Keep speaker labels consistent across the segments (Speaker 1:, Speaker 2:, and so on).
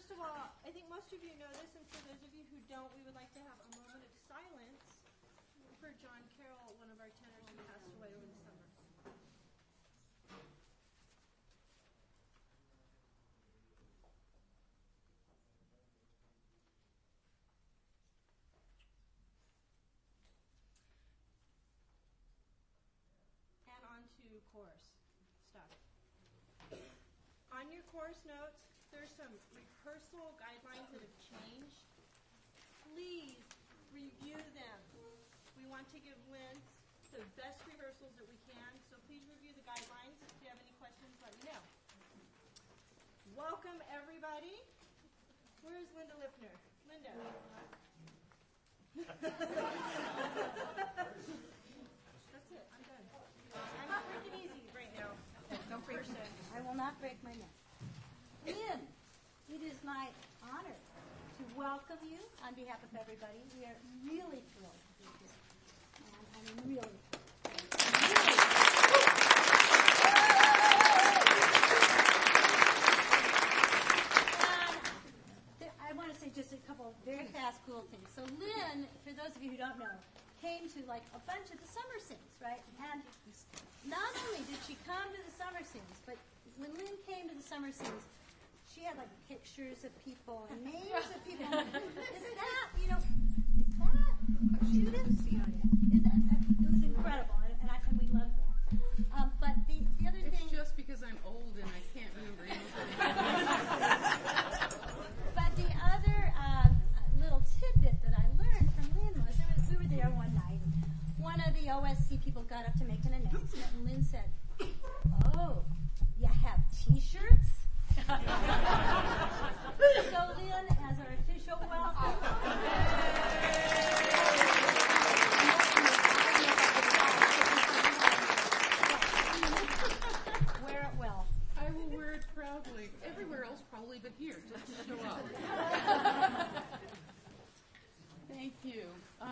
Speaker 1: first of all, I think most of you know this, and for those of you who don't, we would like to have a moment of silence for John Carroll, one of our tenors who passed away over the summer. And on to chorus stuff. On your course notes, there's some rehearsal guidelines that have changed. Please review them. We want to give Lynn the best rehearsals that we can, so please review the guidelines. If you have any questions, let me know. Welcome, everybody. Where is Linda Lipner? Linda. That's it. I'm done. I'm not breaking easy right now.
Speaker 2: Don't break. I will not break my neck. Lynn, it is my honor to welcome you on behalf of everybody. We are really thrilled to be here. And I mean, really And I want to say just a couple very fast, cool things. So Lynn, for those of you who don't know, came to like a bunch of the summer sings, right? And not only did she come to the summer sings, but when Lynn came to the summer sings, she had like pictures of people and names of people. Is that Judith? Is that? It was incredible, and we love that. But the other thing.
Speaker 3: It's just because I'm old and I can't remember anything.
Speaker 2: But the other little tidbit that I learned from Lynn was we were there one night. One of the OSC people got up to make an announcement, and Lynn said, "Oh, you have T-shirts?" So Lynn, as our official welcome, wear it well.
Speaker 3: I will wear it proudly. Everywhere else probably, but here, just to show up. Thank you.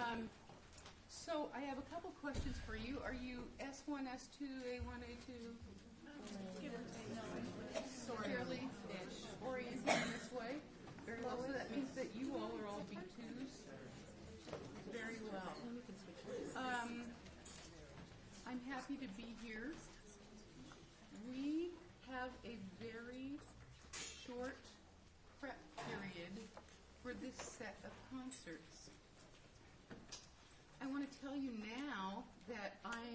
Speaker 3: So I have a couple questions for you. Are you S1, S2, A1, A2? Fairly oriented in this way. Very well. So that means that you all are all B2s. Very well. I'm happy to be here. We have a very short prep period for this set of concerts. I want to tell you now that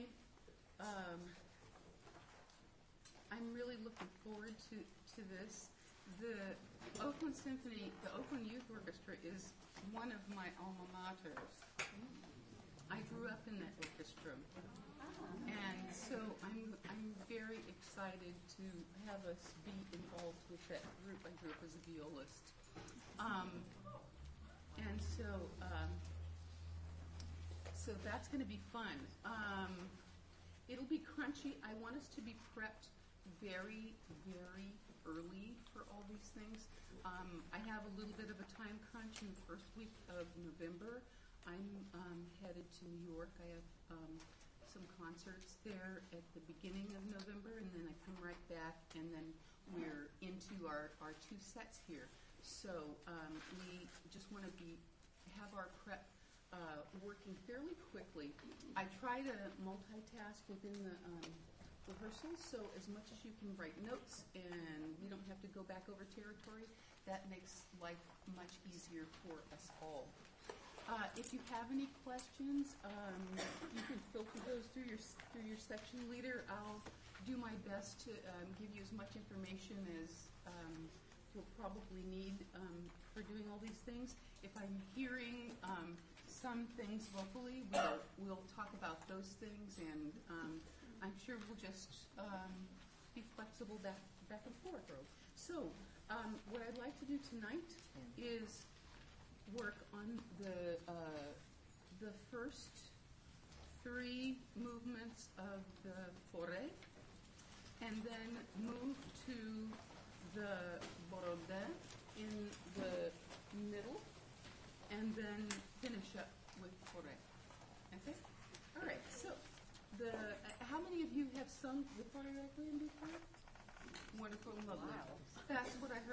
Speaker 3: I'm really looking forward to this. The Oakland Symphony, the Oakland Youth Orchestra is one of my alma maters. I grew up in that orchestra, and so I'm very excited to have us be involved with that group. I grew up as a violist, and so that's going to be fun. It'll be crunchy. I want us to be prepped very, very early for all these things. I have a little bit of a time crunch in the first week of November. I'm headed to New York. I have some concerts there at the beginning of November, and then I come right back, and then we're into our two sets here. So we just want to have our prep working fairly quickly. I try to multitask within the rehearsals, so as much as you can write notes and we don't have to go back over territory, that makes life much easier for us all. If you have any questions, you can filter those through your section leader. I'll do my best to give you as much information as you'll probably need for doing all these things. If I'm hearing some things locally, we'll talk about those things, and I'm sure we'll just be flexible back and forth. So what I'd like to do tonight is work on the first three movements of the forêt, and then move to the borodin in the middle, and then finish up with forêt. Okay? All right. So, how many of you have sung the forêt requiem before? Wonderful, lovely. Wow. That's what I heard.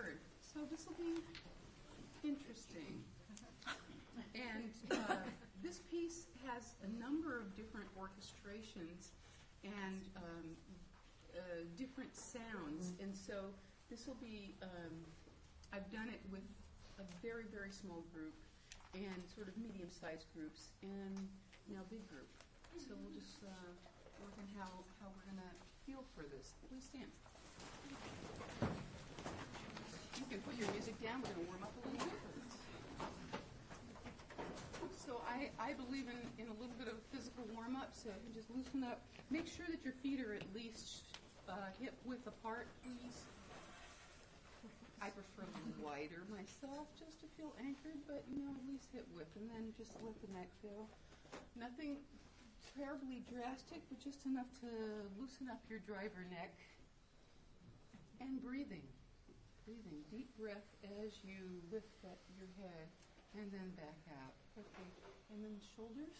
Speaker 3: So this will be interesting. And this piece has a number of different orchestrations and different sounds. And so this will be, I've done it with a very, very small group and sort of medium-sized groups and now big group. So we'll just work on how we're going to feel for this. Please stand. You can put your music down. We're going to warm up a little bit. So I believe in a little bit of a physical warm-up, so you can just loosen up. Make sure that your feet are at least hip-width apart, please. I prefer a little wider myself just to feel anchored, but, you know, at least hip-width, and then just let the neck go. Nothing terribly drastic, but just enough to loosen up your driver neck. And breathing. Breathing. Deep breath as you lift up your head and then back out. Okay. And then shoulders.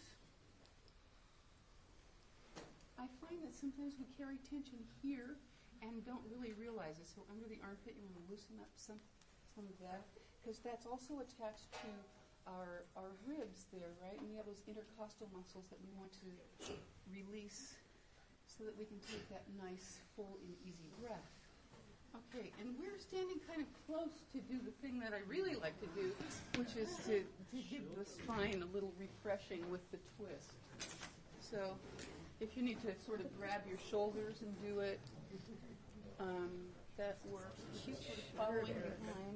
Speaker 3: I find that sometimes we carry tension here and don't really realize it. So under the armpit, you want to loosen up some of that, because that's also attached to our ribs there, right? And we have those intercostal muscles that we want to release so that we can take that nice, full, and easy breath. Okay, and we're standing kind of close to do the thing that I really like to do, which is to give the spine a little refreshing with the twist. So if you need to sort of grab your shoulders and do it, that works. Keep sort of following behind.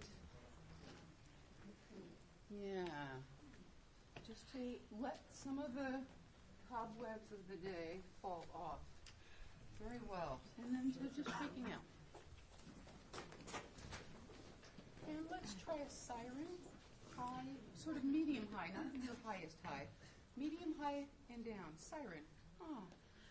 Speaker 3: Yeah. Just to let some of the cobwebs of the day fall off. Very well. And then so just shaking out. And let's try a siren. High, sort of medium high, not the highest high. Medium high and down. Siren. Ah.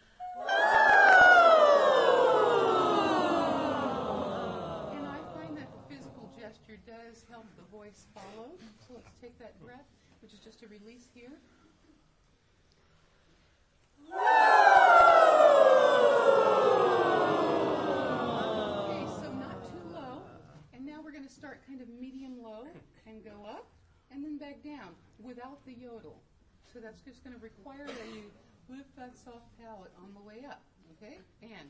Speaker 3: And I find that the physical gesture does help the voice follow. So let's take that breath, which is just a release here. Okay, so not too low. And now we're going to start kind of medium low and go up and then back down without the yodel. So that's just going to require that you lift that soft palate on the way up. Okay? And.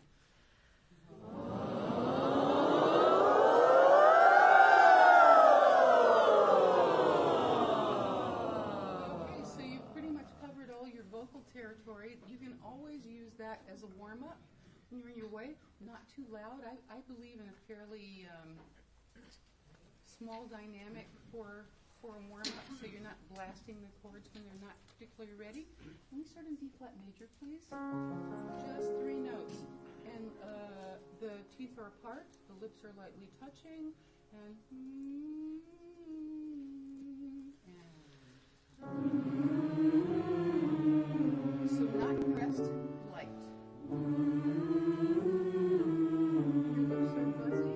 Speaker 3: Okay, so you've pretty much covered all your vocal territory. You can always use that as a warm-up when you're in your way. Not too loud. I believe in a fairly small dynamic for a warm-up, so you're not blasting the chords when they're not particularly ready. Let me start in D flat major, please. Just 3 notes. And the teeth are apart, the lips are lightly touching, and so not pressed, light. Your lips are fuzzy.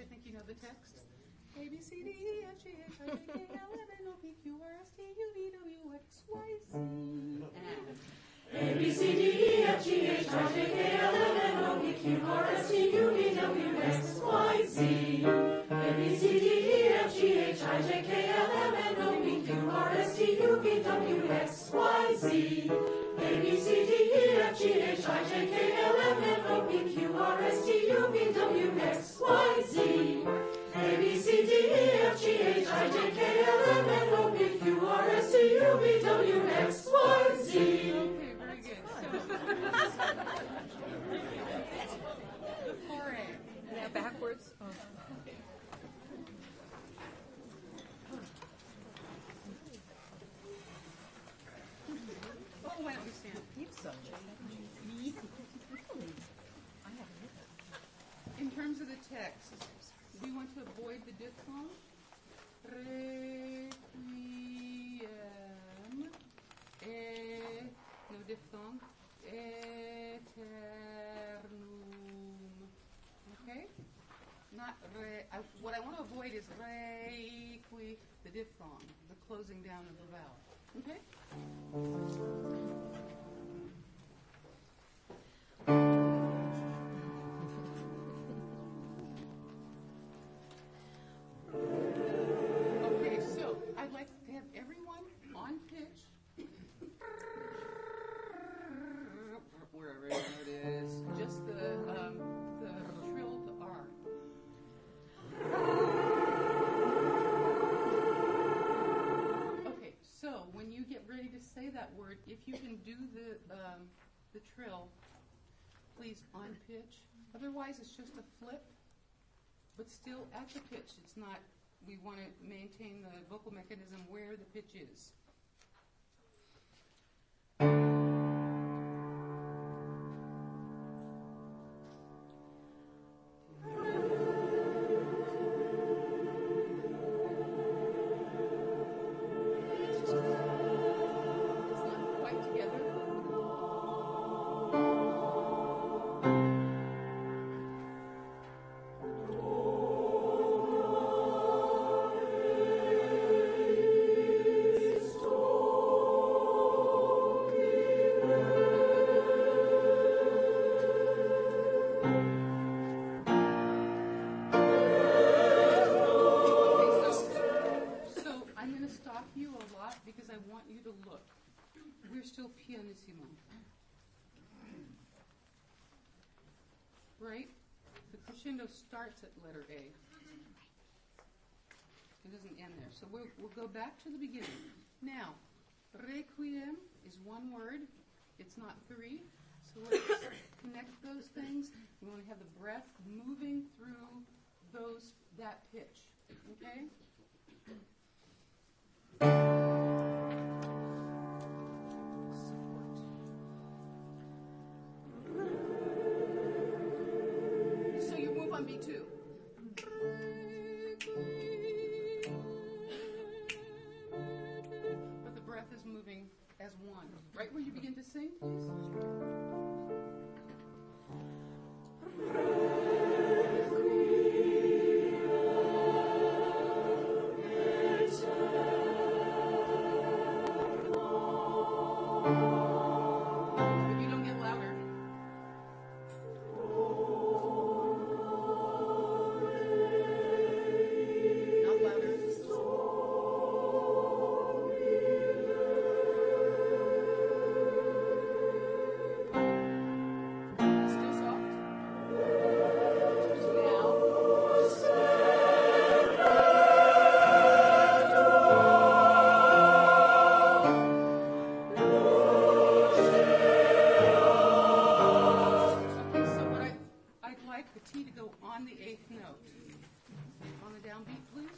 Speaker 3: think you know the text. A, B, C, D, E, F, G, H, I, J, K, L, M, N, O, P, Q, R, S, T, U, V, W, X, Y, Z.
Speaker 4: A, B, C, D, E, F, G, H, I, J, K, L, M, N, O, P, Q, R, S, T, U, V, W, X, Y, Z. A, B, C, D, E, F, G, H, I, J, K, L, M, N, O, P, Q, R, S, T, U, V, W, X, Y, Z. A, B, C, D, E, F, G, H, I, J, K, L, M, N, O, P, Q, R, S, T, U, V, W, X, Y, Z. A, B, C, D, E, F, G, H, I, J, K, L, M, N, O, P, Q, R, S, T, U, V, W, X, Y, Z.
Speaker 3: Okay, very good. So, the 4A.
Speaker 5: Yeah, backwards. Oh.
Speaker 3: Oh, why don't we stand? In terms of the text, we want to avoid the diphthong. Requiem, no diphthong, eternum. Okay? Not what I want to avoid is requi, the diphthong, the closing down of the vowel. Okay? Okay, so I'd like to have everyone on pitch. Wherever it is, just the trill to R. Okay, so when you get ready to say that word, if you can do the trill, please on pitch. Otherwise, it's just a flip, but still at the pitch. It's not. We want to maintain the vocal mechanism where the pitch is. It's not quite together. So I'm going to stop you a lot because I want you to look. We're still pianissimo. Right? The crescendo starts at letter A. It doesn't end there. So we'll go back to the beginning. Now, requiem is one word. It's not three. So let's connect those things. We want to have the breath moving through that pitch. Okay? So you move on B2. But the breath is moving as one. Right where you begin to sing, please. If you don't get louder. Not louder. Still soft. Now. Okay, so I'd like the T to go on the eighth note. On the downbeat, please.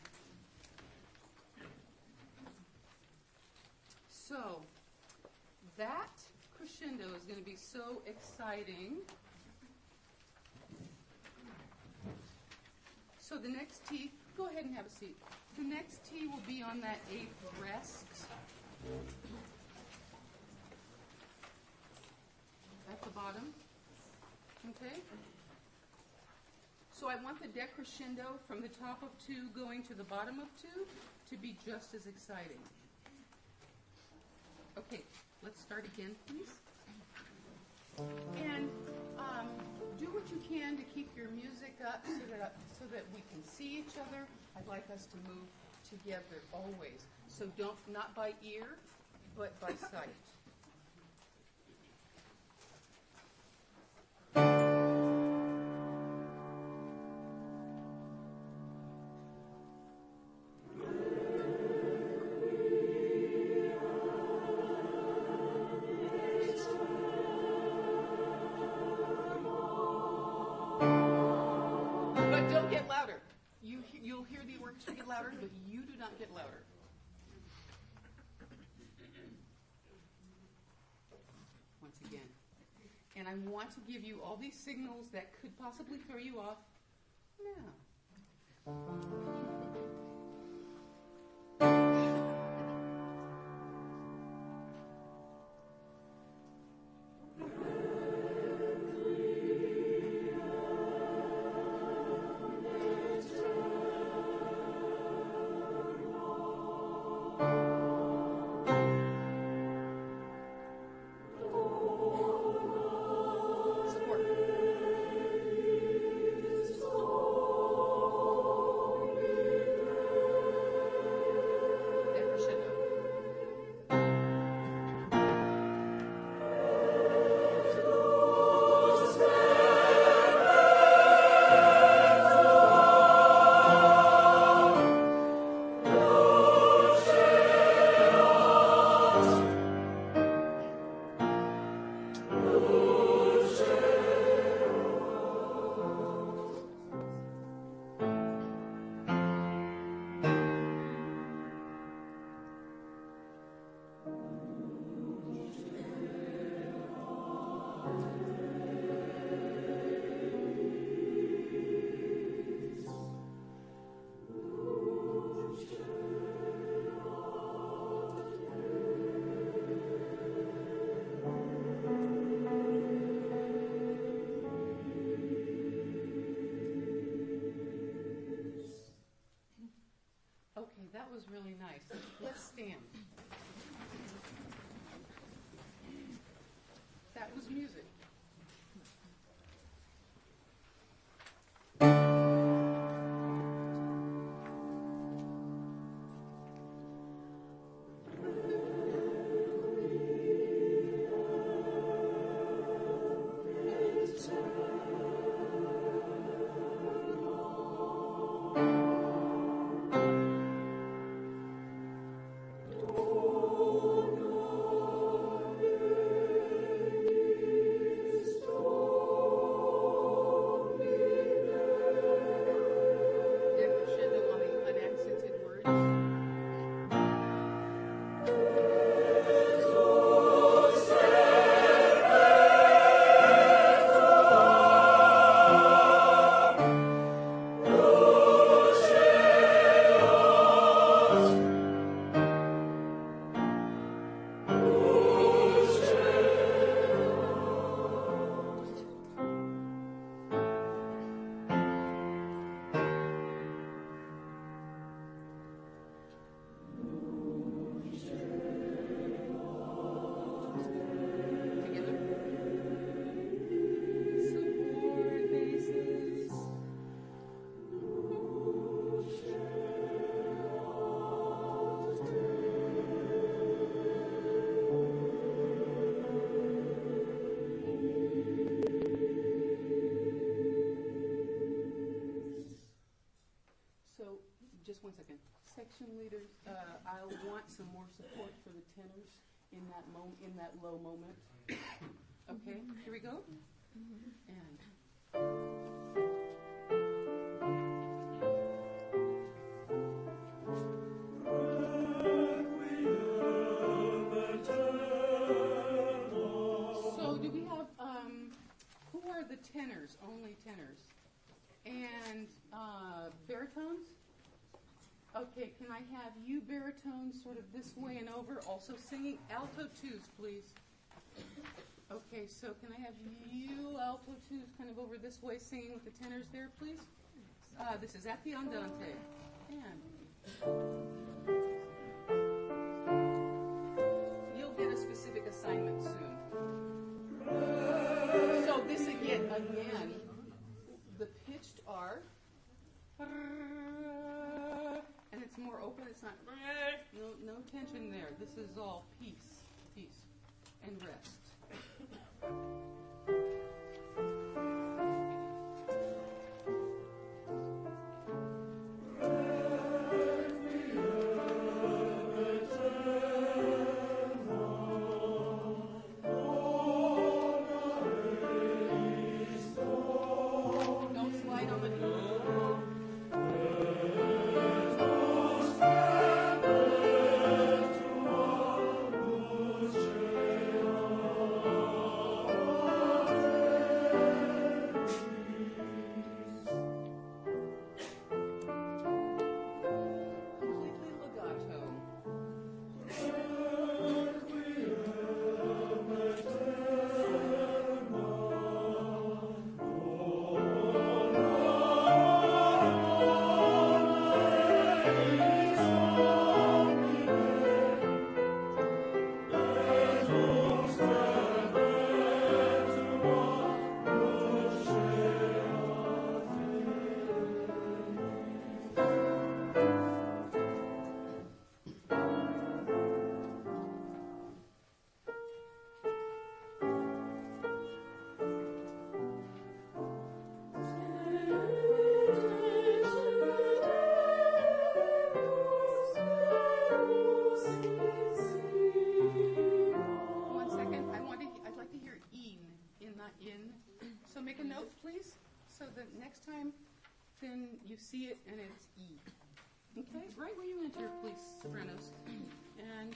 Speaker 3: So, that crescendo is going to be so exciting. So the next T, go ahead and have a seat. The next T will be on that eighth rest. At the bottom. Okay? So I want the decrescendo from the top of 2 going to the bottom of 2 to be just as exciting. Okay, let's start again, please. And do what you can to keep your music up so that we can see each other. I'd like us to move together always. So not by ear, but by sight. But don't get louder. You'll hear the orchestra get louder, but you do not get louder. Once again. And I want to give you all these signals that could possibly throw you off now. Support. Decrescendo. Okay, that was really nice. Let's stand. That was music. Decrescendo on the unaccented words. Together. Support bases. So, just one second. Section leaders, I'll want some more support for the tenors in that low moment. Okay, here we go. And so, do we have who are the tenors? Only tenors, and baritones. Okay, can I have you baritones sort of this way and over, also singing alto twos, please? Okay, so can I have you alto twos kind of over this way singing with the tenors there, please? This is at the andante. And you'll get a specific assignment soon. So this again, the pitched R, and it's more open. It's not no tension there. This is all peace, and rest. Don't slide on the completely legato. One second. I'd like to hear in, not in. So make a note, please, so that next time, then you see it and it's E. Okay, right where you enter, please, sopranos. And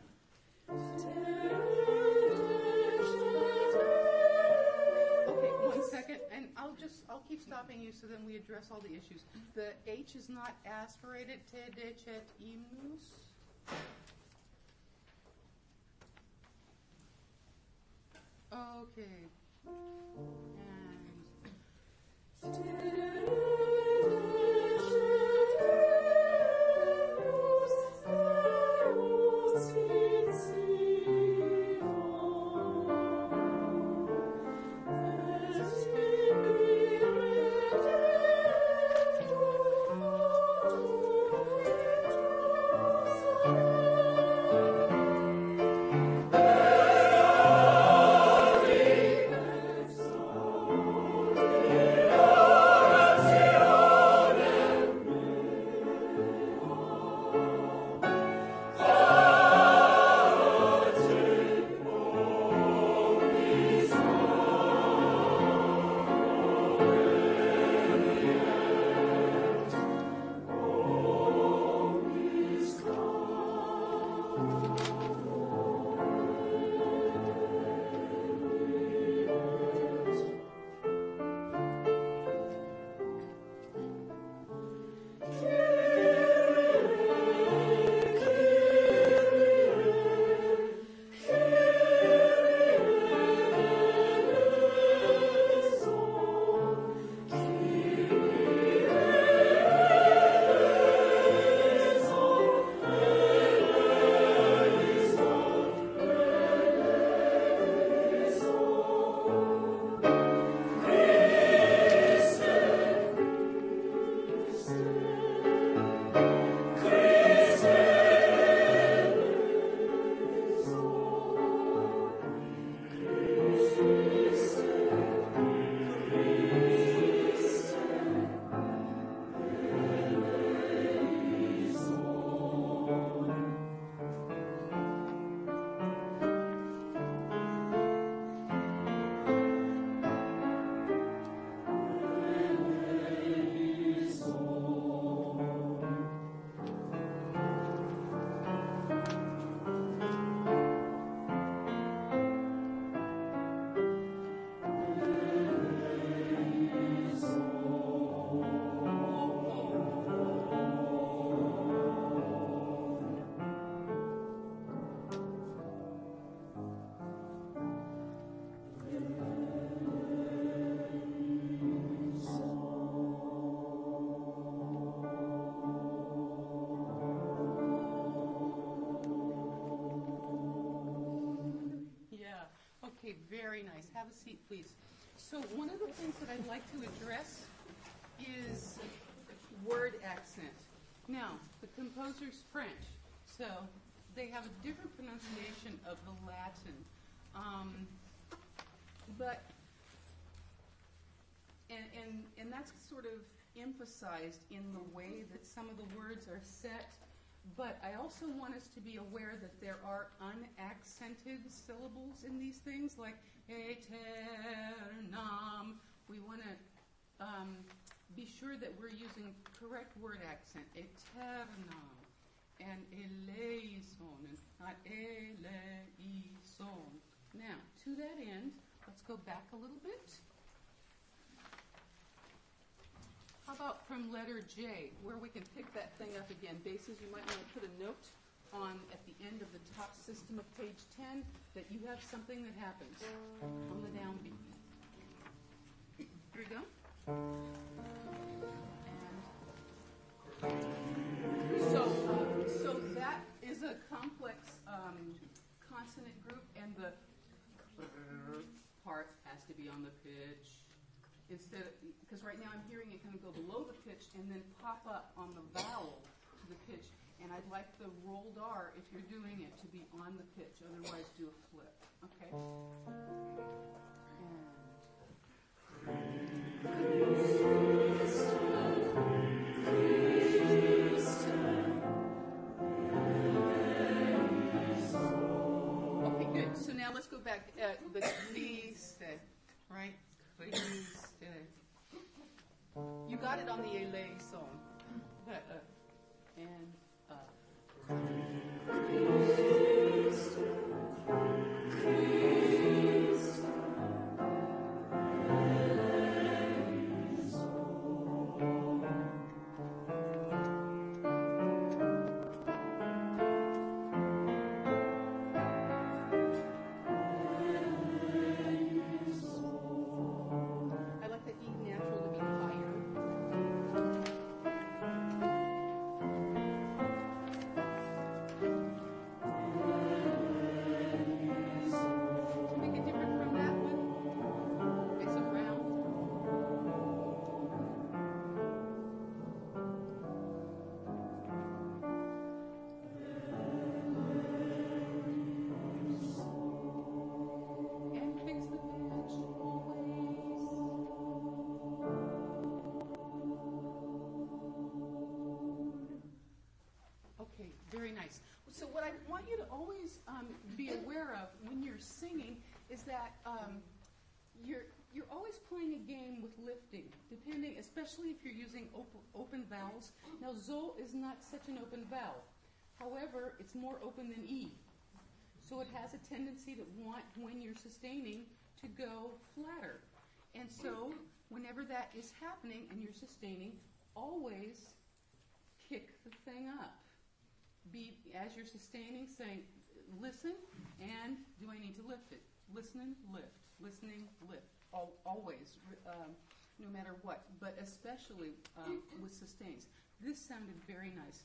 Speaker 3: okay, 1 second, and I'll keep stopping you so then we address all the issues. The H is not aspirated. Te decet imus. Okay. nice. Have a seat, please. So one of the things that I'd like to address is word accent. Now, the composer's French, so they have a different pronunciation of the Latin. And that's sort of emphasized in the way that some of the words are set. But I also want us to be aware that there are unaccented syllables in these things, like aeternam. We want to be sure that we're using correct word accent. Aeternam and eleison, and not eleison. Now, to that end, let's go back a little bit. How about from letter J, where we can pick that thing up again? Bases, you might want to put a note on at the end of the top system of page 10 that you have something that happens on the downbeat. Here we go. And so that is a complex consonant group, and the part has to be on the pitch. Instead of, because right now I'm hearing it kind of go below the pitch and then pop up on the vowel to the pitch. And I'd like the rolled R, if you're doing it, to be on the pitch. Otherwise, do a flip. Okay? Okay, good. So now let's go back. The Christe, right? You got it on the eleison, but very nice. So what I want you to always be aware of when you're singing is that you're always playing a game with lifting, depending, especially if you're using open vowels. Now, zo is not such an open vowel. However, it's more open than e. So it has a tendency to want, when you're sustaining, to go flatter. And so whenever that is happening and you're sustaining, always kick the thing up. Be, as you're sustaining, saying, listen, and do I need to lift it? Listening, lift. Listening, lift. Always, no matter what, but especially with sustains. This sounded very nice.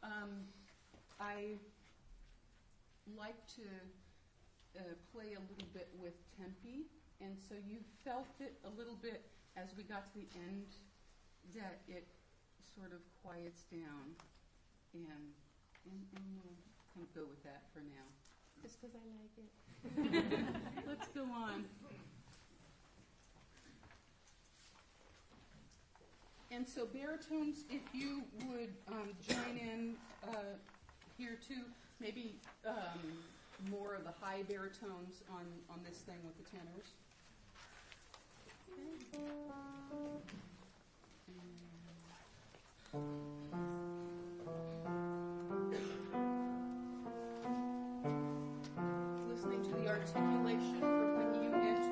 Speaker 3: I like to play a little bit with tempi, and so you felt it a little bit as we got to the end, that it sort of quiets down, and we'll kind of go with that for now, just because I like it. Let's go on. And so baritones, if you would join in here too, maybe more of the high baritones on this thing with the tenors. Listening to the articulation for when you enter.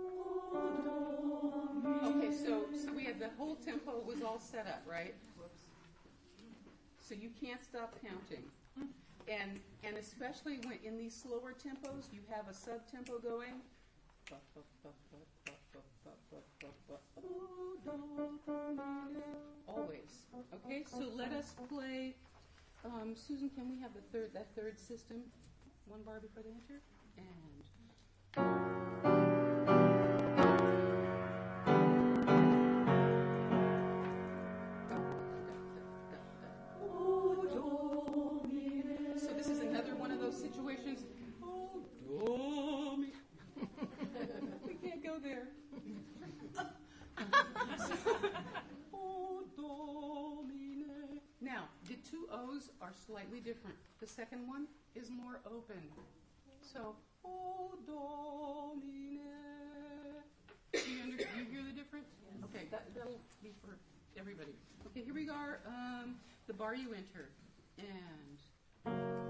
Speaker 3: Okay, so we had the whole tempo was all set up, right? Whoops. So you can't stop counting. And especially when in these slower tempos, you have a sub-tempo going. Always. Okay, so let us play. Susan, can we have that third system? One bar before they enter? And. So this is another one of those situations. Oh, do, mi. We can't go there. Oh, do, mi, ne. Now, the two O's are slightly different. The second one is more open. So, oh, do, mi, ne. Do you hear the difference? Okay, that'll be for everybody. Okay, here we are. The bar you enter. And.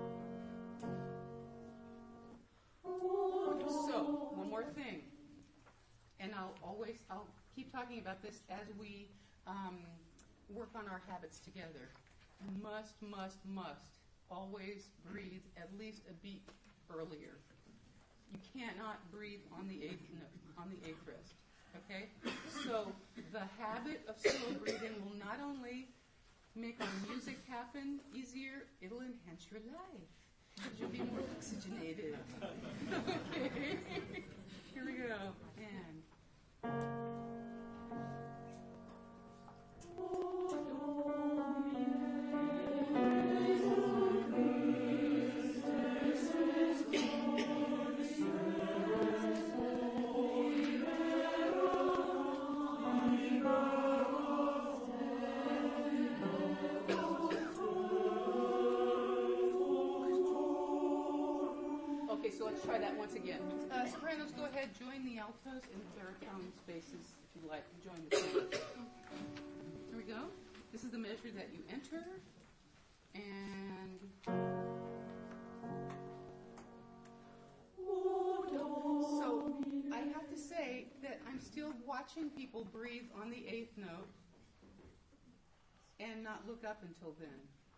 Speaker 3: So, one more thing. And I'll keep talking about this as we work on our habits together. Must always breathe at least a beat earlier. You cannot breathe on the eighth rest. Okay? So the habit of slow breathing will not only make our music happen easier, it'll enhance your life. Because you'll be more oxygenated. Okay. Here we go. And. Okay, so let's try that once again. Sopranos, go ahead, join the altos in the baritone spaces if you like. Join the sopranos. Here we go. This is the measure that you enter. And. So I have to say that I'm still watching people breathe on the eighth note and not look up until then.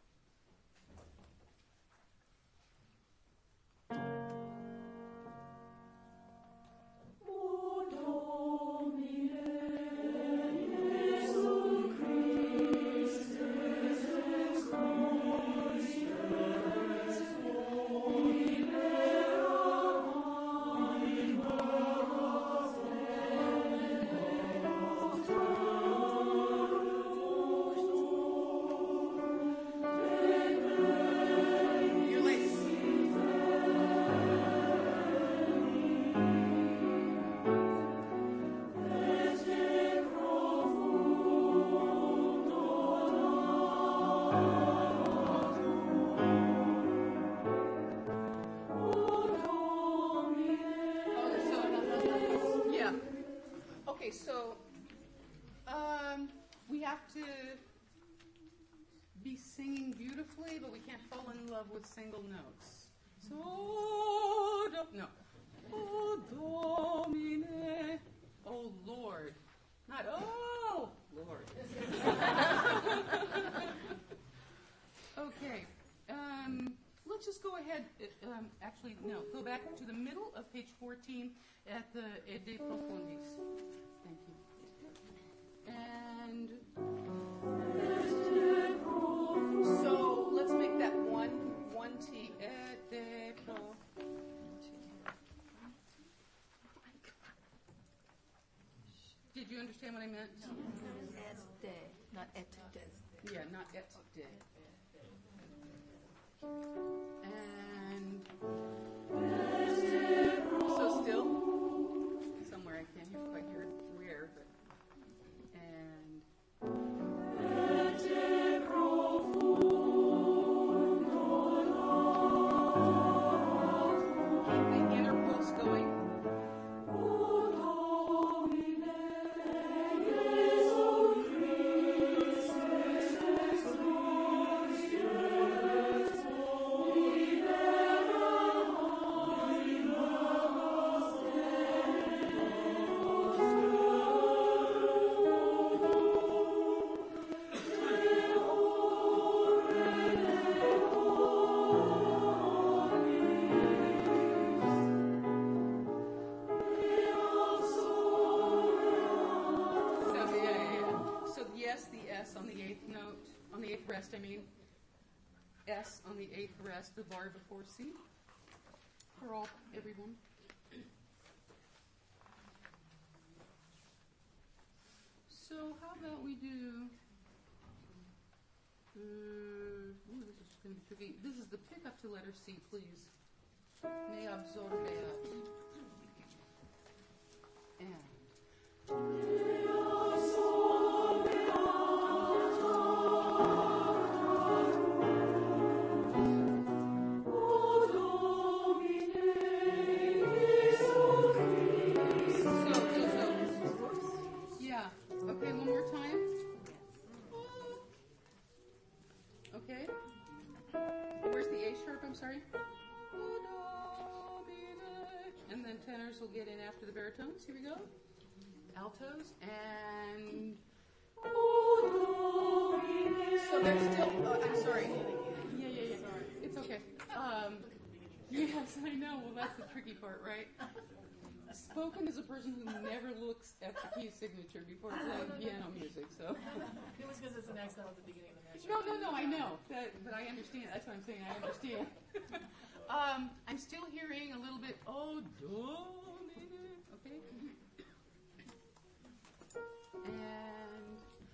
Speaker 3: So we have to be singing beautifully, but we can't fall in love with single notes. So, no. Oh, Domine. Oh, Lord. Not, oh, Lord. Okay. Let's just go ahead. Actually, no. Go back to the middle of page 14 at the De Profundis. Thank you. And so let's make that one T. Et de pro. Did you understand what I meant?
Speaker 2: Et de, not et de.
Speaker 3: Yeah, not et de. And so still somewhere I can't quite hear where, but and keep the inner pulse going. on the eighth rest, I mean. S on the eighth rest, the bar before C. For everyone. So how about we do, this is going to be tricky. This is the pickup to letter C, please. Me absorber. And. Okay, one more time. Okay. Where's the A sharp? I'm sorry. And then tenors will get in after the baritones. Here we go. Altos and. So there's still. Oh, I'm sorry. Yeah. It's okay. Yes, I know. Well, that's the tricky part, right? Spoken is a person who never looks at the key signature before playing piano music, so.
Speaker 5: It was because it's an accent at the beginning of the measure.
Speaker 3: No, I know. But I understand. That's what I'm saying. I understand. I'm still hearing a little bit, okay? And.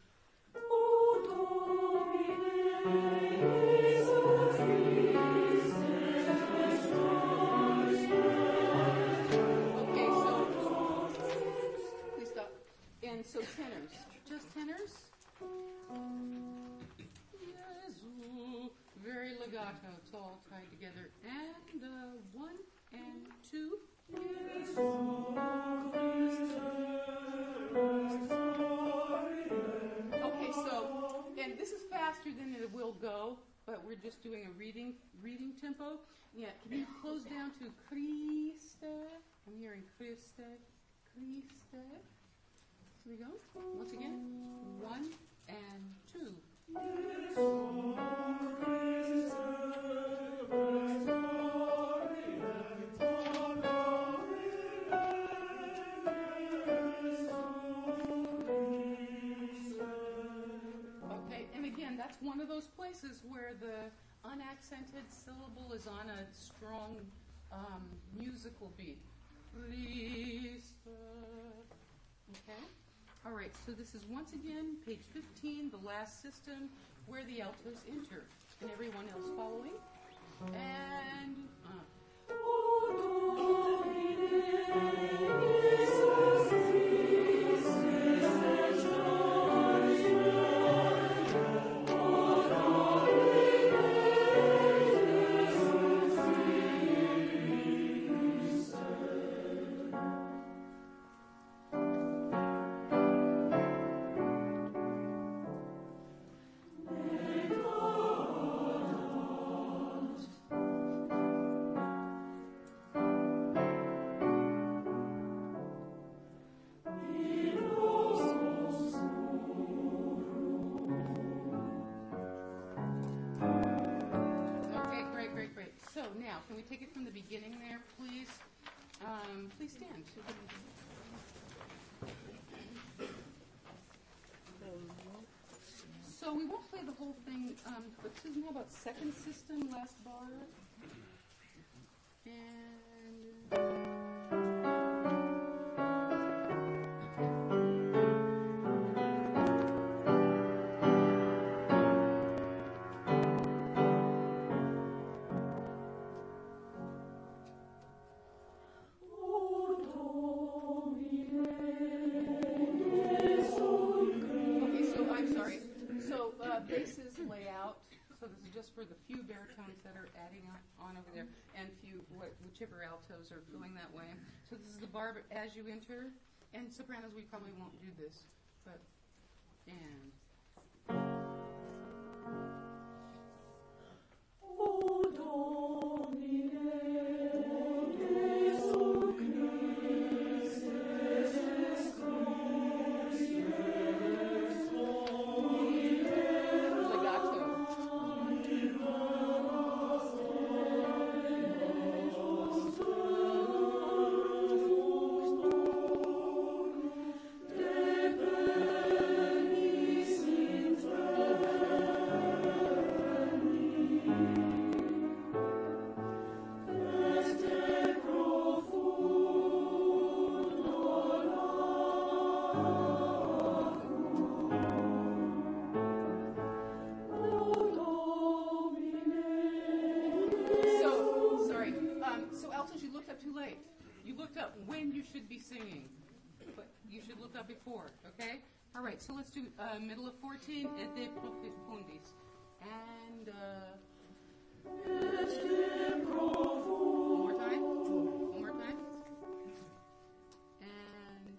Speaker 3: And so tenors, just tenors. Very legato, it's all tied together. And 1 and 2. Okay, so, and this is faster than it will go, but we're just doing a reading tempo. Yeah, can you close down to Christe? I'm hearing Christe. Here we go. Once again. 1 and 2. Okay, and again, that's one of those places where the unaccented syllable is on a strong musical beat. Okay. All right, so this is once again page 15, the last system, where the altos enter. And everyone else following. And. Can we take it from the beginning there, please? Please stand. So we won't play the whole thing, but Susan, how about second system, last bar? And... basses lay out, so this is just for the few baritones that are adding on over there, and whichever altos are going that way. So this is the bar as you enter, and sopranos we probably won't do this, but and. looked up when you should be singing, but you should look up before, okay? All right, so let's do middle of 14, et de profundis. And, one more time. One more time. And,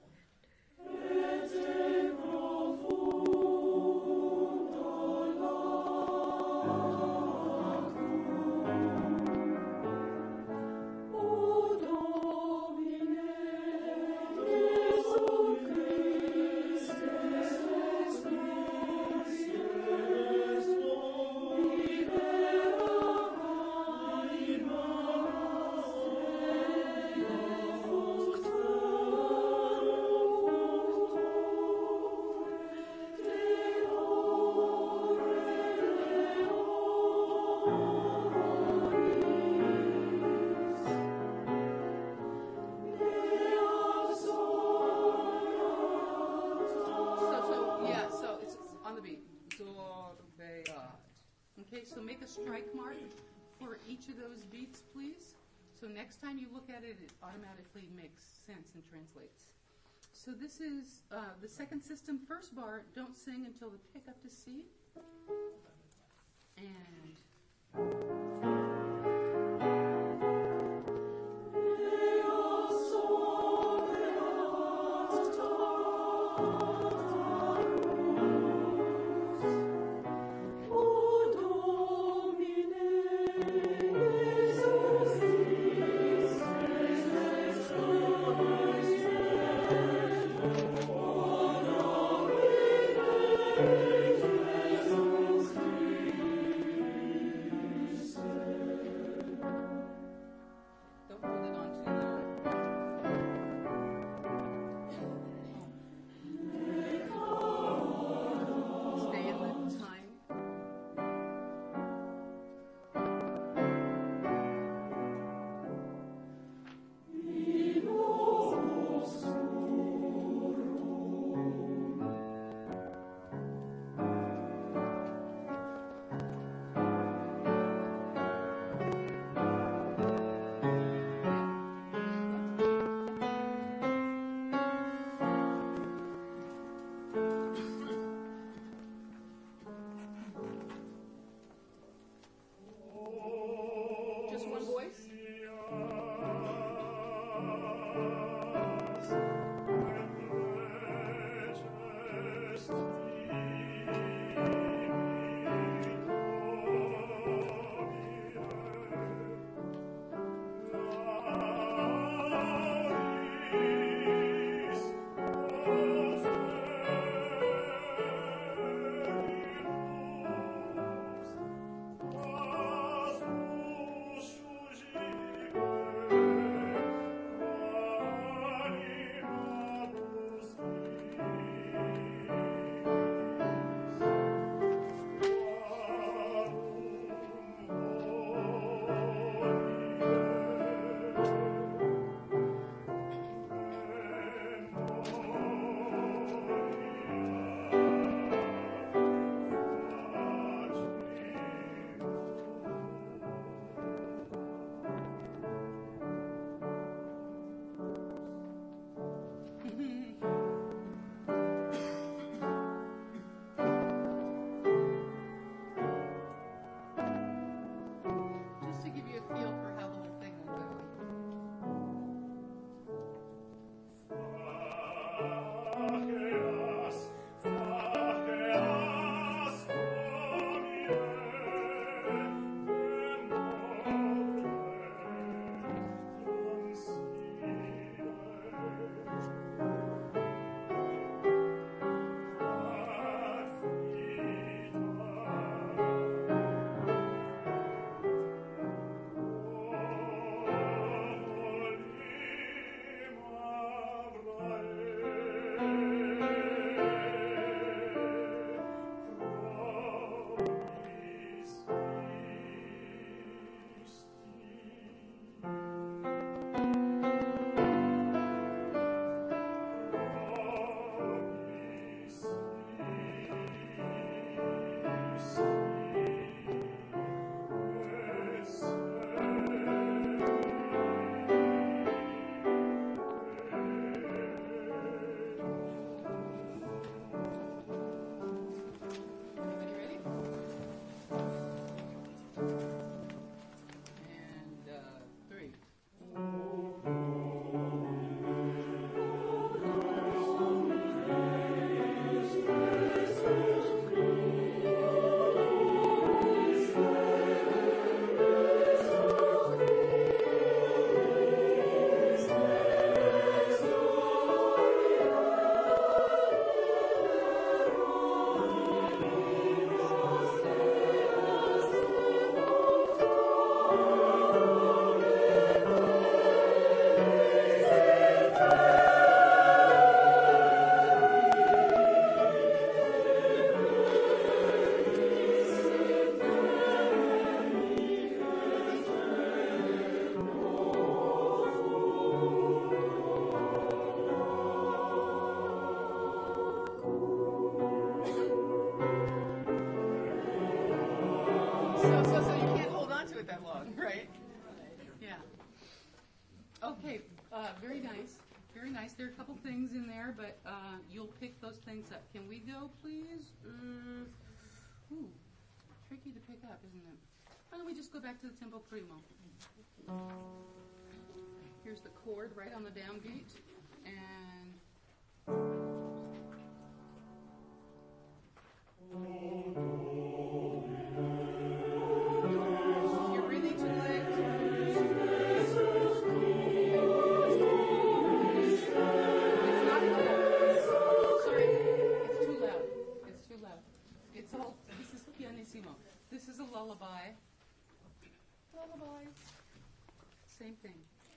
Speaker 3: so it's on the beat. Okay, so make a strike mark for each of those beats, please. So next time you look at it, it automatically makes sense and translates. So this is the second system, first bar. Don't sing until the pick up to C. And
Speaker 4: Jesus.
Speaker 3: Okay, very nice. Very nice. There are a couple things in there, but you'll pick those things up. Can we go, please? Ooh, tricky to pick up, isn't it? Why don't we just go back to the tempo primo? Here's the chord right on the downbeat, and you're really too late. It's not loud. Sorry, it's too loud. It's too loud. It's all. This is pianissimo. This is a lullaby. Lullabies. Same thing.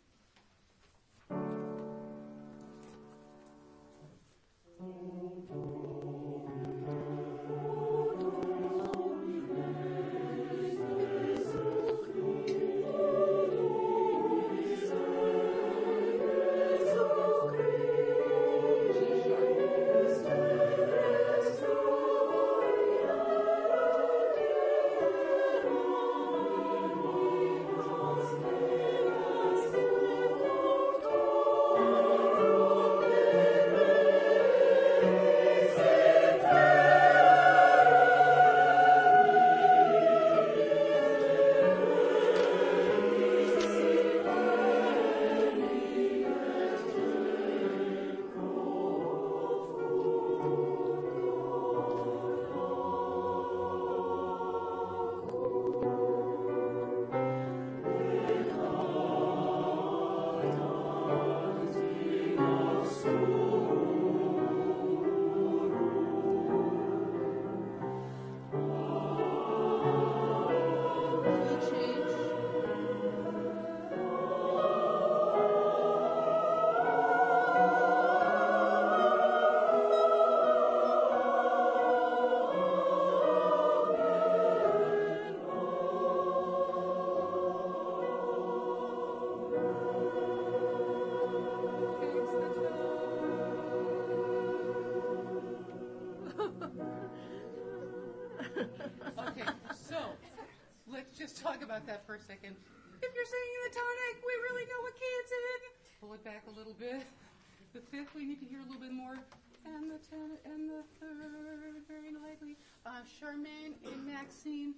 Speaker 3: Okay, so let's just talk about that for a second. If you're singing the tonic, we really know what key it's in. Pull it back a little bit. The fifth, we need to hear a little bit more. And the tenor, and the third, very lightly. Charmaine and Maxine,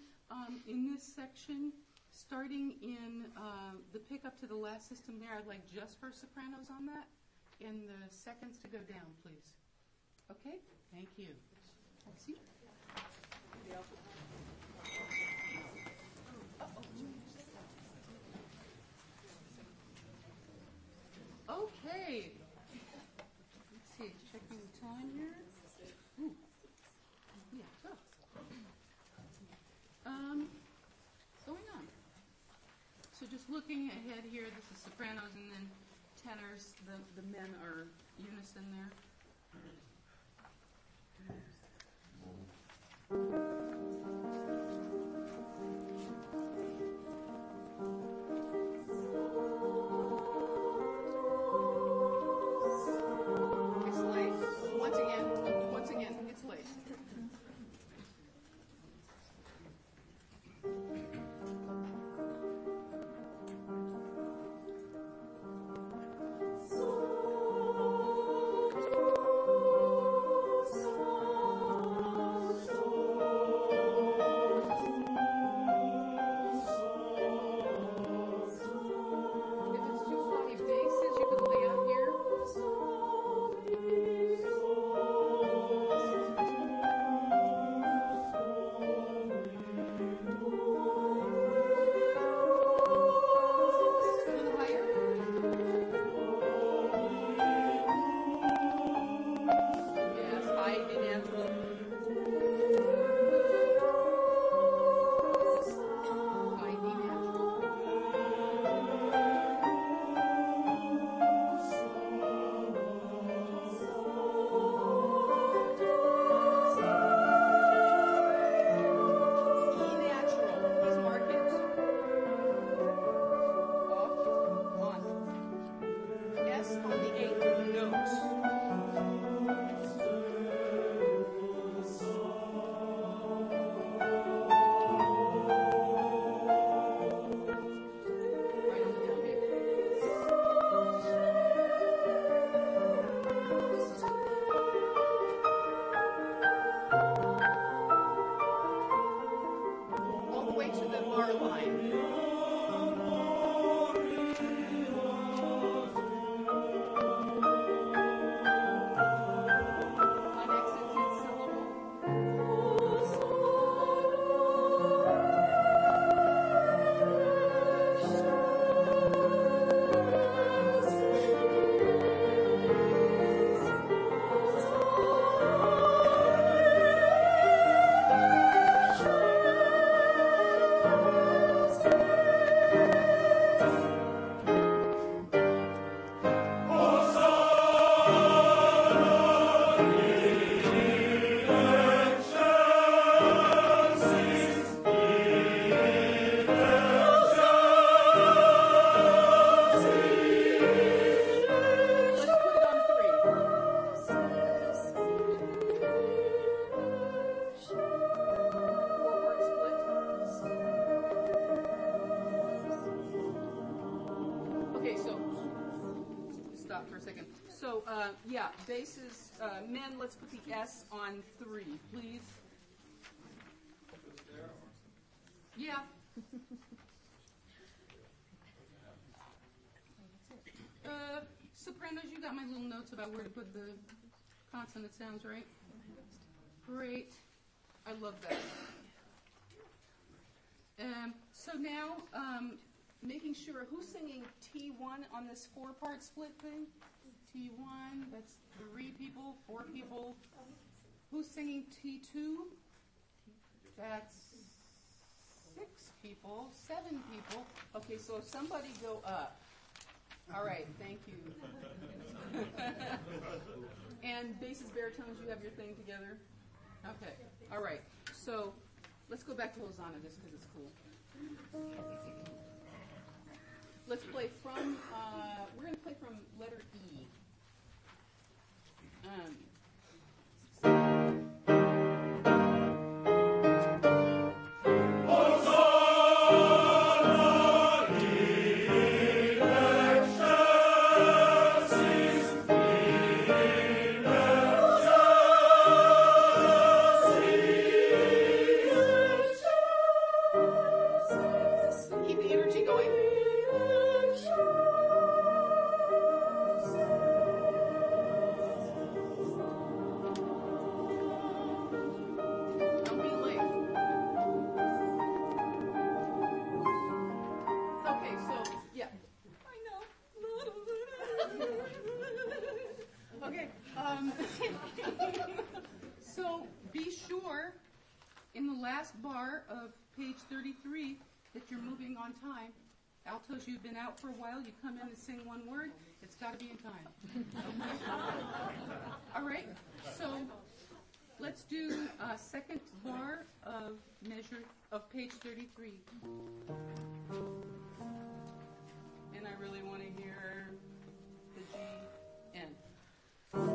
Speaker 3: in this section, starting in the pickup to the last system there, I'd like just for sopranos on that, and the seconds to go down, please. Okay? Thank you. Merci. Okay. Let's see, checking the time here. Ooh. Yeah, so. Going on. So just looking ahead here, this is sopranos and then tenors. The men are unison there. It's late. Once again, it's late.
Speaker 4: So
Speaker 3: stop for a second. So, bases, men, let's put the S on 3, please. Yeah. Sopranos, you got my little notes about where to put the consonant sounds, right? Great. I love that. So now, making sure, who's singing T1 on this 4-part split thing? T1, that's 3 people, 4 people. Who's singing T2? That's 6 people, 7 people. Okay, so somebody go up. All right, thank you. And basses, baritones, you have your thing together? Okay, all right. So let's go back to Hosanna just because it's cool. Let's play from, we're going to play from letter E. Keep the energy going. Don't be late. Okay, so, yeah. I know. Okay, so be sure in the last bar of page 33 that you're moving on time. Altos, you've been out for a while. You come in and sing one word. It's got to be in time. Okay? All right. So let's do a second bar of measure of page 33. And I really want to hear the G N.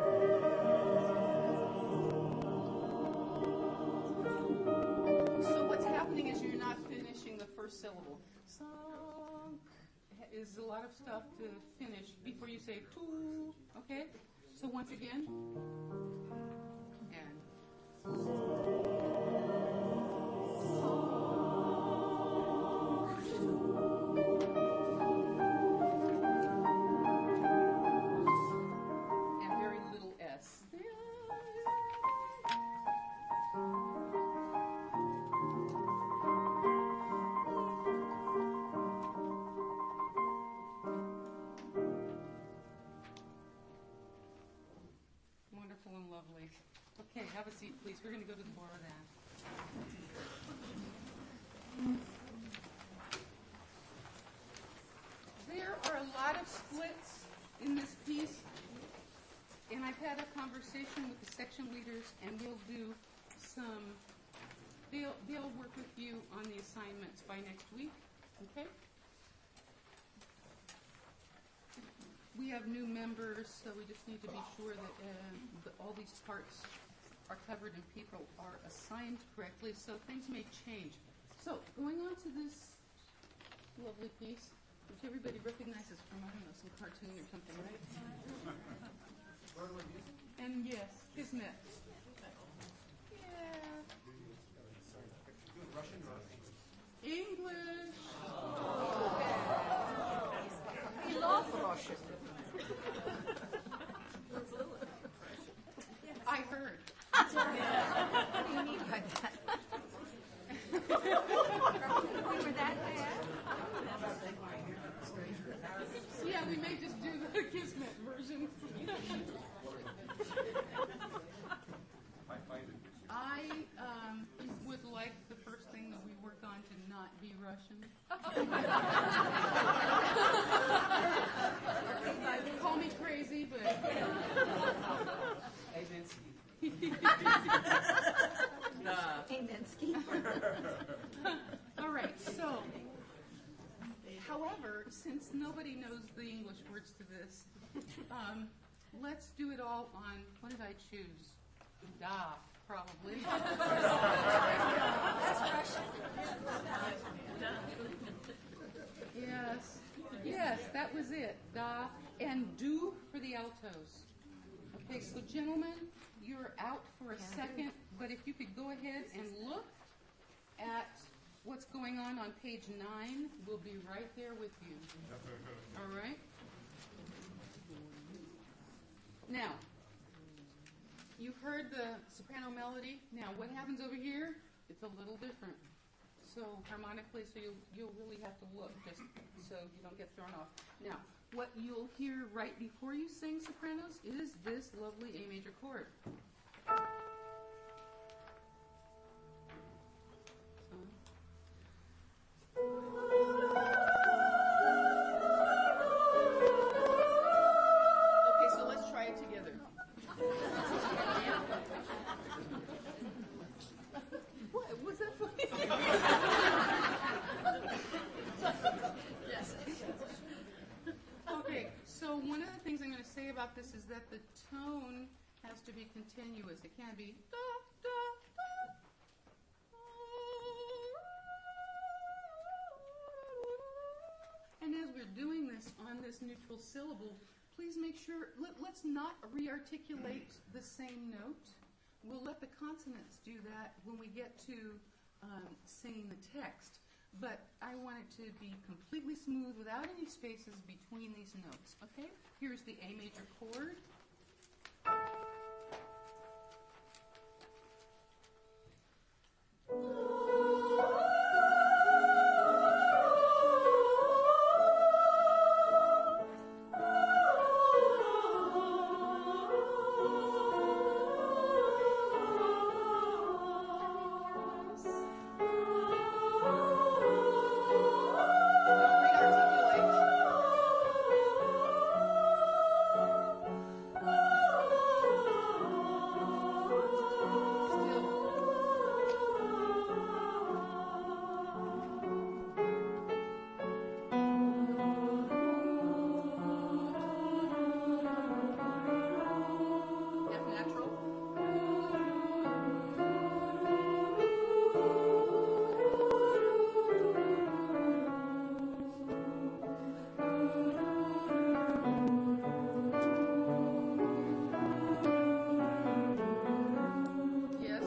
Speaker 3: So what's happening is you're not finishing the first syllable. Song is a lot of stuff to finish before you say two. Okay? So once again. And. And very little S. Wonderful and lovely. Okay, have a seat, please. We're going to go to the bar of that. There are a lot of splits in this piece, and I've had a conversation with the section leaders, and we'll do some, they'll work with you on the assignments by next week, okay? We have new members, so we just need to be sure that all these parts are covered and people are assigned correctly, so things may change. So, going on to this lovely piece, which everybody recognizes from, I don't know, some cartoon or something, right? And yes, Kismet. Yeah. English.
Speaker 2: We love Russian.
Speaker 3: I heard.
Speaker 2: What do you mean by that? We were that bad?
Speaker 3: Yeah, we may just do the Kismet version. I would like the first thing that we work on to not be Russian. Call me crazy, but...
Speaker 2: Amensky.
Speaker 3: All right, so, however, since nobody knows the English words to this, let's do it all on, what did I choose? Da, probably.
Speaker 2: That's Russian.
Speaker 3: Yes, that was it. Da, and and do for the altos. Okay, so gentlemen, you're out for a second, but if you could go ahead and look at what's going on page 9, we'll be right there with you. All right? Now, you've heard the soprano melody. Now, what happens over here? It's a little different. So harmonically, so you'll really have to look just so you don't get thrown off. Now, what you'll hear right before you sing sopranos is this lovely A major chord.
Speaker 5: Okay, so let's try it together.
Speaker 3: What was that funny?
Speaker 5: Yes.
Speaker 3: Okay, so one of the things I'm going to say about this is that the tone has to be continuous. It can't be da, da, da. And as we're doing this on this neutral syllable, please make sure, let's not re-articulate the same note. We'll let the consonants do that when we get to singing the text. But I want it to be completely smooth without any spaces between these notes. Okay? Here's the A major chord. F natural. Yes.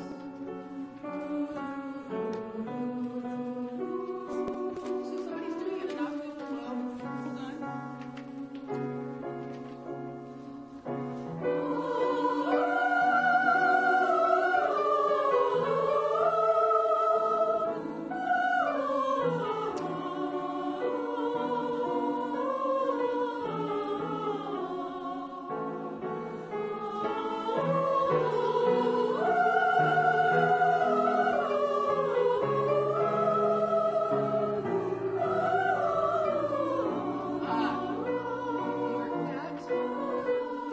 Speaker 5: So somebody's doing it an octave below. Hold on.
Speaker 3: Mark that.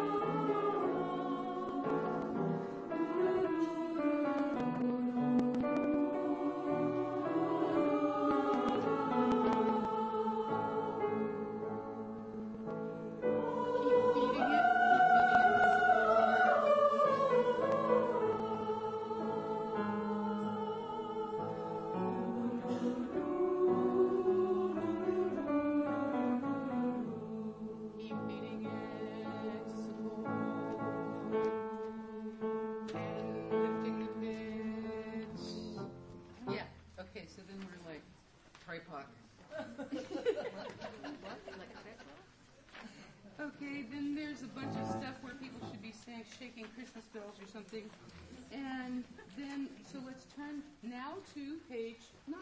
Speaker 3: Keep beating it. Keep beating it. And lifting the pitch. Yeah. Okay, so then we're like tripod. Okay, then there's a bunch of stuff where people should be saying shaking Christmas bells or something. And then, so let's turn now to page 9.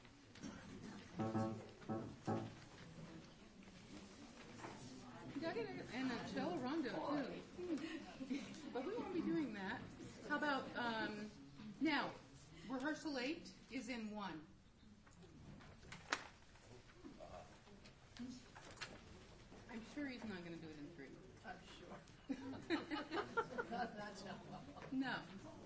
Speaker 3: And a cello rondo, too. But we won't be doing that. How about, now, rehearsal 8 is in 1. I'm sure he's not going to do it in 3.
Speaker 5: I'm sure. That's not
Speaker 3: No.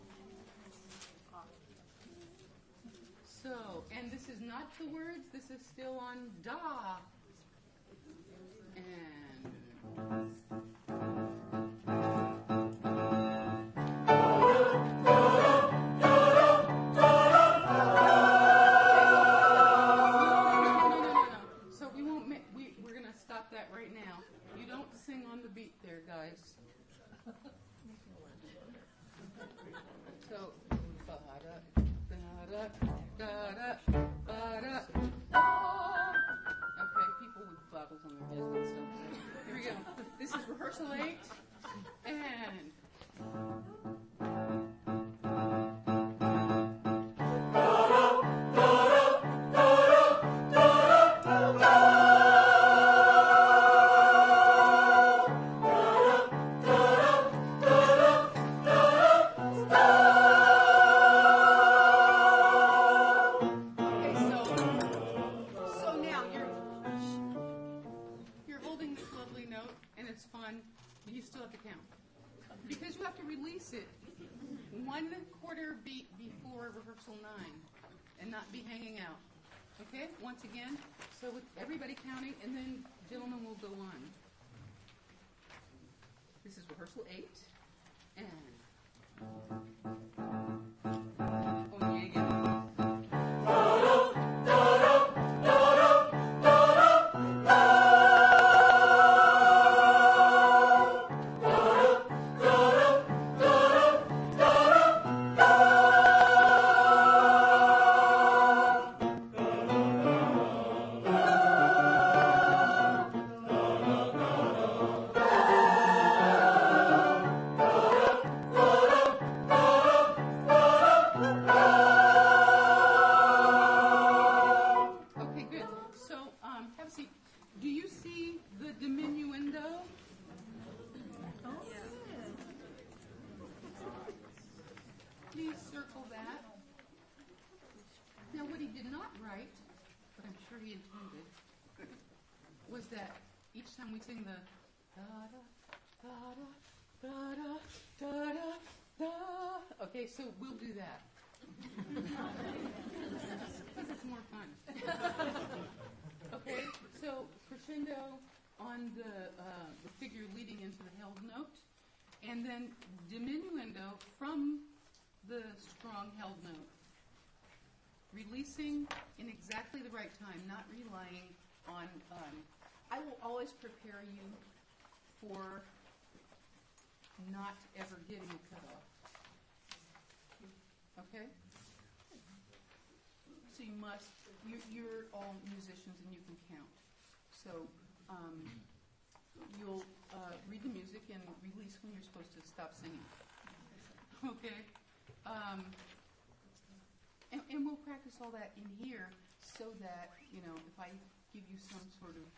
Speaker 3: So, and this is not the words, this is still on da. And no. So we won't we're going to stop that right now You don't sing on the beat there, guys. So, ba-da, da-da, da-da, ba-da, da. Okay, people with bottles on their heads and stuff. Here we go. This is rehearsal 8, and... You still have to count. Because you have to release it 1/4 beat before rehearsal 9 and not be hanging out. Okay? Once again, so with everybody counting, and then gentlemen will go on. This is rehearsal 8, and... Oh, yeah, again. Was that each time we sing the da-da, da-da, da-da, da-da, da. Okay, so we'll do that. Because it's more fun. Okay, so crescendo on the figure leading into the held note, and then diminuendo from the strong held note. Releasing in exactly the right time, not relying on... I will always prepare you for not ever getting a cut off. Okay? So you must, you're all musicians and you can count. So you'll read the music and release when you're supposed to stop singing. Okay? And we'll practice all that in here so that, you know, if I give you some sort of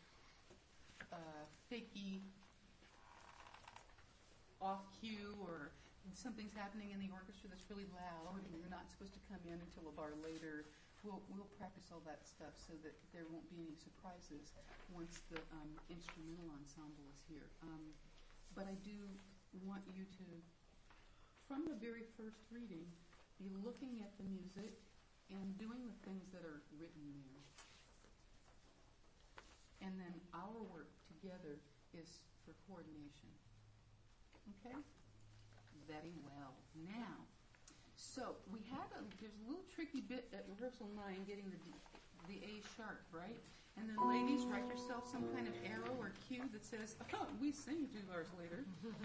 Speaker 3: fakey off cue, or something's happening in the orchestra that's really loud and you're not supposed to come in until a bar later, we'll practice all that stuff so that there won't be any surprises once the instrumental ensemble is here. But I do want you to, from the very first reading, be looking at the music and doing the things that are written there. And then our work together is for coordination. Okay? Very well. Now, so we had there's a little tricky bit at rehearsal 9 getting the A sharp, right? And then ladies, write yourself some kind of arrow or cue that says, oh, we sing 2 bars later.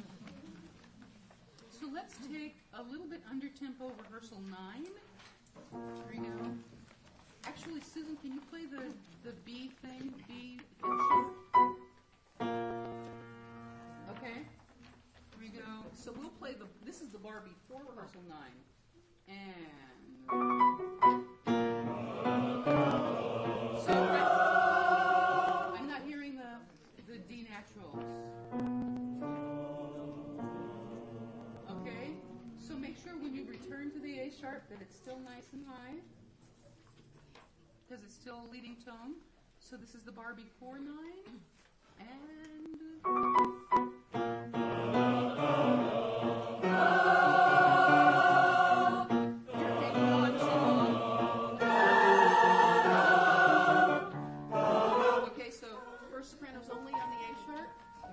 Speaker 3: So let's take a little bit under tempo rehearsal 9. Here we go. Actually, Susan, can you play the B thing? B and sharp. Okay. Here we go. So we'll play this is the bar before rehearsal 9. And so I'm not hearing the D naturals. Okay. So make sure when you return to the A sharp that it's still nice and high, because it's still a leading tone. So this is the bar before 9, and you're hanging on to. Okay, so first soprano's only on the A sharp.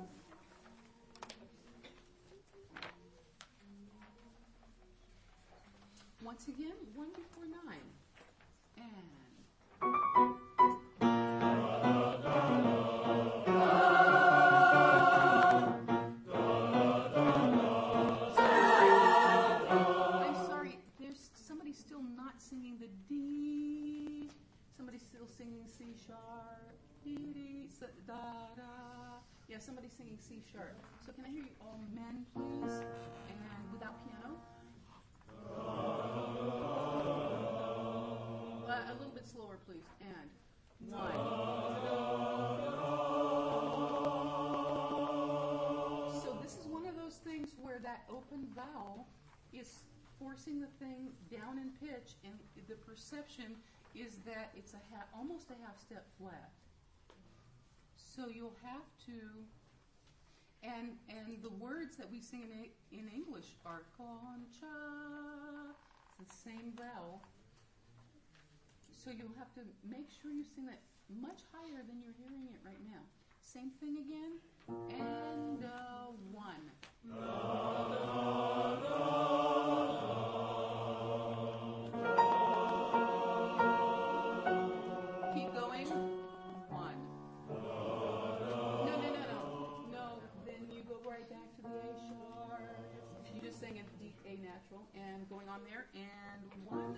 Speaker 3: Once again, 1 before 9, and C sharp. So can I hear you all men, please? And without piano? A little bit slower, please. And 1. So this is one of those things where that open vowel is forcing the thing down in pitch, and the perception is that it's almost a half step flat. So you'll have to, and the words that we sing in English are concha. It's the same vowel. So you'll have to make sure you sing that much higher than you're hearing it right now. Same thing again. And 1. Keep going. 1. No. Then you go right back to the A sharp. You just sang a D, A natural, and going on there. And 1.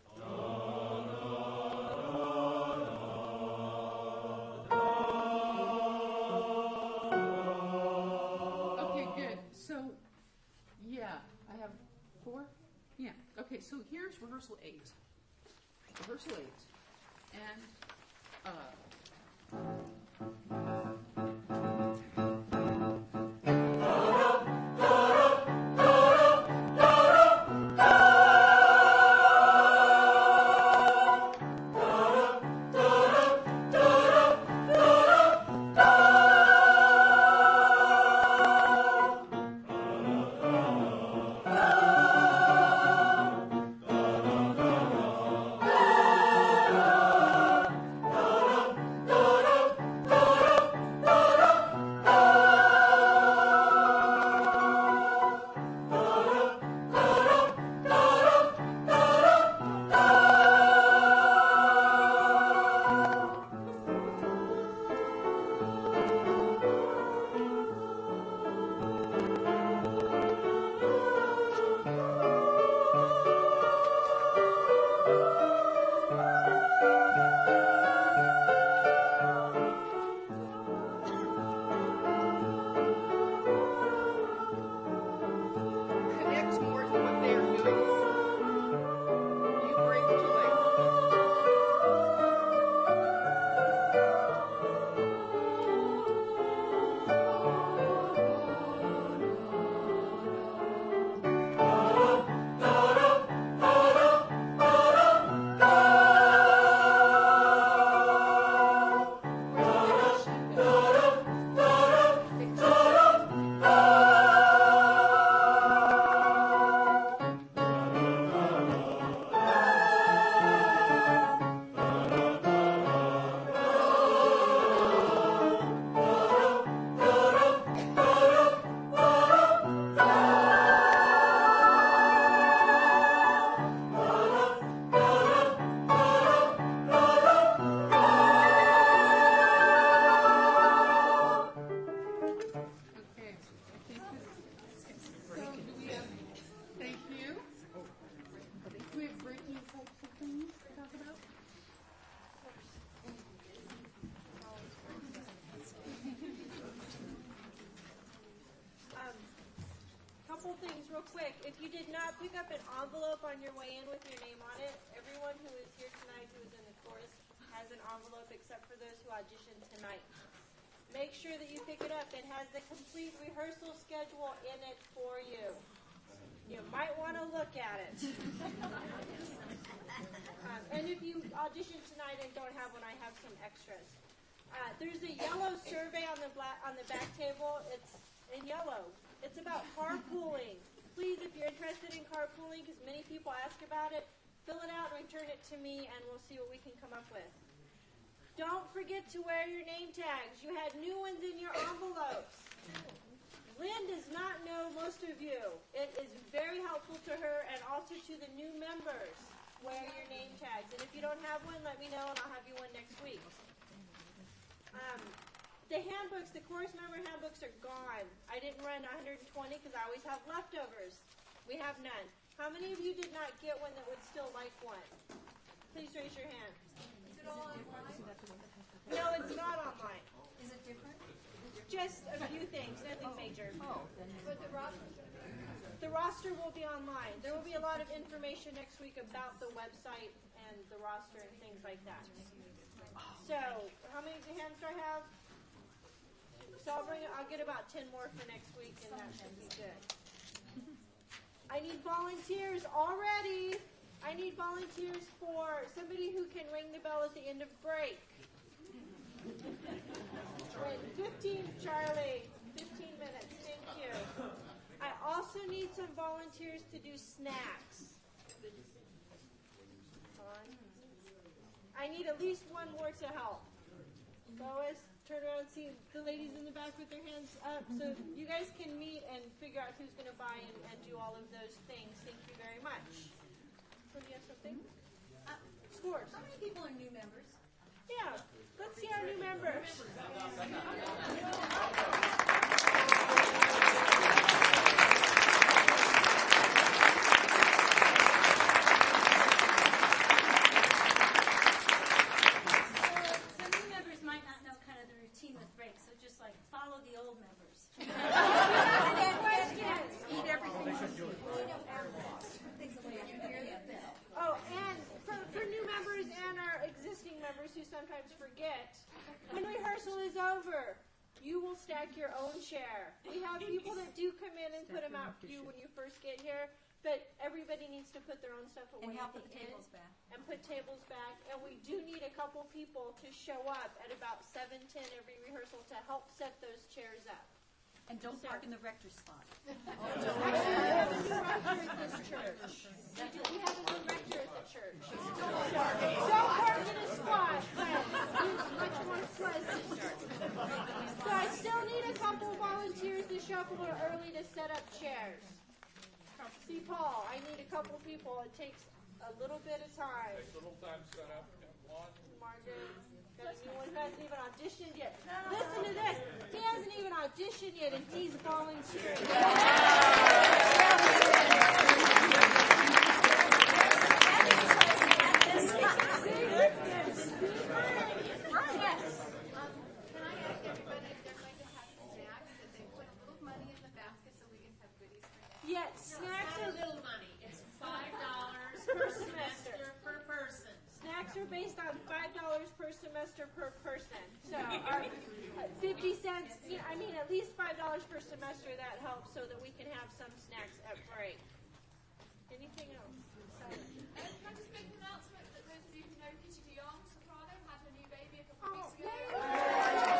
Speaker 3: Okay, good. So, yeah, I have 4. Yeah. Okay, so here's rehearsal 8. Rehearsal 8. And, connect more to what they are doing. You break too late. Okay. So do we have, thank you. Do we have breaking types of things to talk about?
Speaker 1: Couple things real quick. If you did not pick up an envelope on your way in with your name on it, everyone who is here tonight who is in the chorus has an envelope except for those who auditioned tonight. Make sure that you pick it up. It has the complete rehearsal schedule in it for you. You might want to look at it. And if you audition tonight and don't have one, I have some extras. There's a yellow survey on the back table. It's in yellow. It's about carpooling. Please, if you're interested in carpooling, because many people ask about it, fill it out and return it to me, and we'll see what we can come up with. Don't forget to wear your name tags. You had new ones in your envelopes. Lynn does not know most of you. It is very helpful to her and also to the new members. Wear your name tags. And if you don't have one, let me know, and I'll have you one next week. The handbooks, the chorus member handbooks are gone. I didn't run 120 because I always have leftovers. We have none. How many of you did not get one that would still like one? Please raise your hand.
Speaker 2: Is it all online?
Speaker 1: No, it's not online.
Speaker 2: Is it different?
Speaker 1: Just a few things, nothing major.
Speaker 2: But
Speaker 1: The roster will be online. There will be a lot of information next week about the website and the roster and things like that. So, how many hands do I have? So I'll get about 10 more for next week, and that should be good. I need volunteers already. I need volunteers for somebody who can ring the bell at the end of break. Wait, 15, Charlie. 15 minutes. Thank you. I also need some volunteers to do snacks. I need at least one more to help. Lois, turn around and see the ladies in the back with their hands up so you guys can meet and figure out who's going to buy and do all of those things. Thank you very much. So do you have something? Scores.
Speaker 2: how many people are new members?
Speaker 1: Yeah, let's see our new members.
Speaker 2: Some new members might not know kind of the routine with breaks, so just like follow the old members.
Speaker 1: Questions?
Speaker 5: Eat everything.
Speaker 1: Oh, and for new members and our existing members who sometimes forget, when rehearsal is over, you will stack your own chair. We have people that do come in and put them out for you when you first get here, but everybody needs to put their own stuff away.
Speaker 2: And help
Speaker 1: at
Speaker 2: put the
Speaker 1: end
Speaker 2: tables back.
Speaker 1: And put tables back. And we do need a couple people to show up at about 7:10 every rehearsal to help set those chairs up.
Speaker 2: And don't park in the rector's spot.
Speaker 1: Actually, we have a new rector at this church. We have a new rector at the church. Don't park in a spot, but it's much more pleasant. So I still need a couple volunteers to show up a little early to set up chairs. See, Paul, I need a couple people. It takes a little bit of time.
Speaker 6: Takes a little time to set up.
Speaker 1: Margaret, got a new one who hasn't even auditioned yet. Listen to this. He hasn't even auditioned yet, and he's volunteering.
Speaker 7: Can I ask everybody if they're going to have snacks, that they put a little money in the basket so we can have goodies for them?
Speaker 1: Yes, snacks are
Speaker 8: little money. It's $5 per semester per person.
Speaker 1: Snacks are based on $5 per semester per person. So our 50 cents, I mean at least $5 per semester, that helps so that we can have some snacks at break. Anything else?
Speaker 7: Can I just make an announcement that those of you who know Kitty DeYoung, soprano, had her new baby a couple of weeks ago.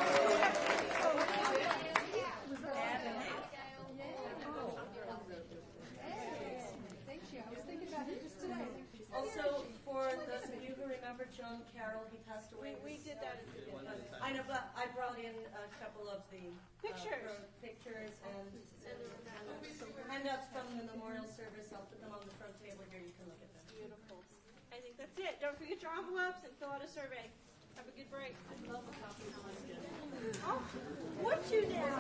Speaker 9: Also, for those of you who remember John Carroll, he passed away.
Speaker 1: We did that at the beginning.
Speaker 9: I know, but I brought in a couple of the
Speaker 1: Pictures.
Speaker 9: pictures and handouts from the memorial service. I'll put them on the front table here. You can look at them.
Speaker 1: Beautiful. I think that's it. Don't forget your envelopes and fill out a survey. Have a good break. Oh, would you now?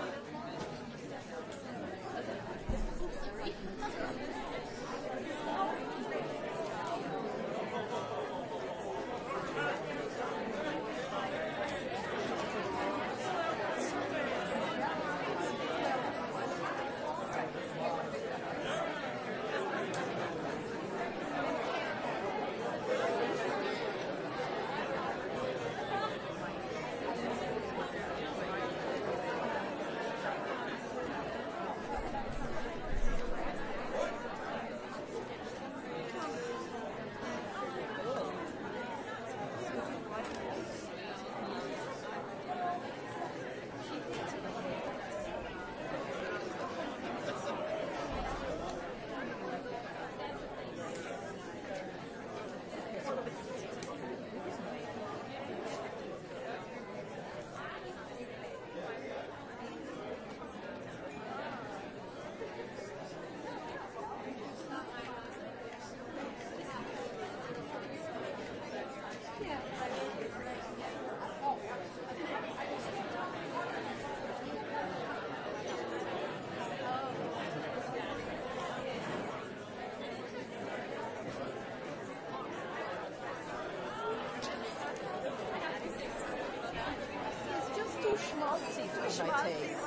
Speaker 5: Schmaltzy by taste.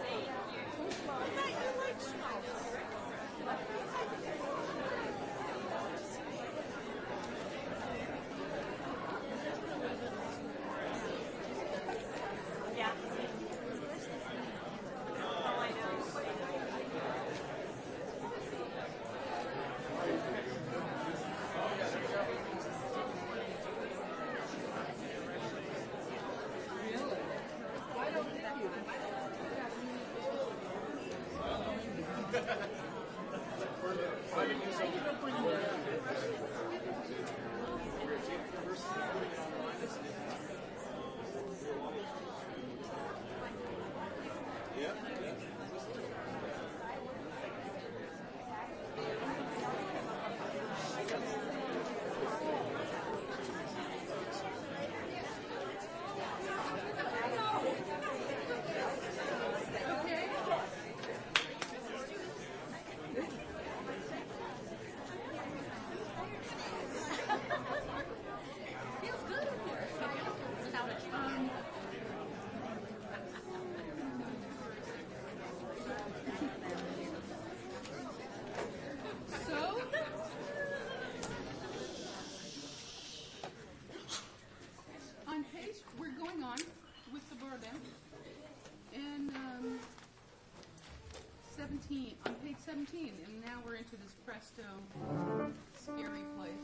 Speaker 1: Yeah. Oh, I know.
Speaker 3: So, on page, we're going on with the bourbon. And 17, on page 17, and now we're into this presto scary place.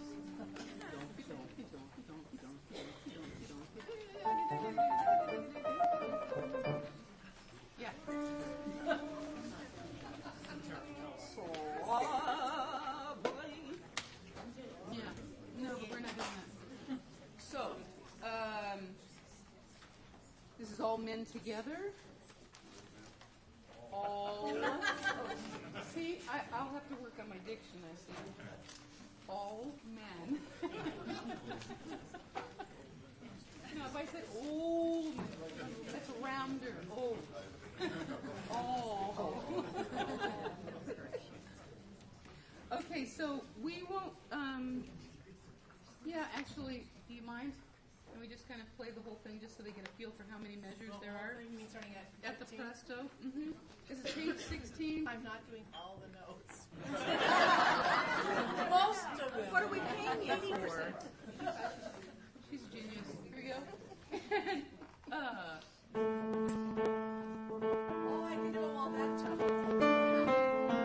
Speaker 3: Yeah. Yeah. No, but we're not doing that. So, this is all men together. All. See, I'll have to work on my diction, I see. All men. No, if I said old, that's rounder. Old. All. Okay, so we won't, yeah, actually, do you mind? Can we just kind of play the whole thing just so they get a feel for how many measures there are?
Speaker 5: You mean starting
Speaker 3: At the presto? Mm-hmm. This is page 16.
Speaker 5: I'm not doing all the notes.
Speaker 1: Most of them. What are we paying you for?
Speaker 3: She's a genius. Here we go.
Speaker 5: Oh, I can do them all that time.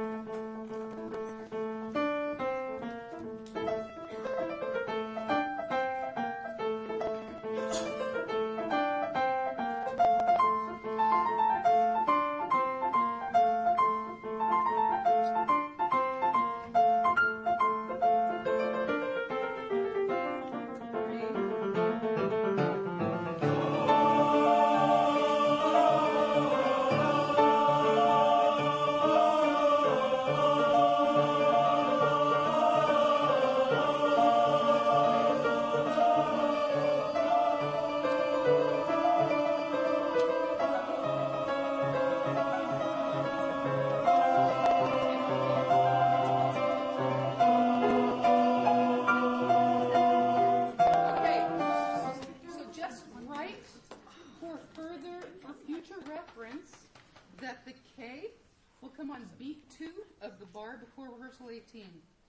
Speaker 3: Okay, so just write for future reference that the K will come on beat 2 of the bar before rehearsal 18.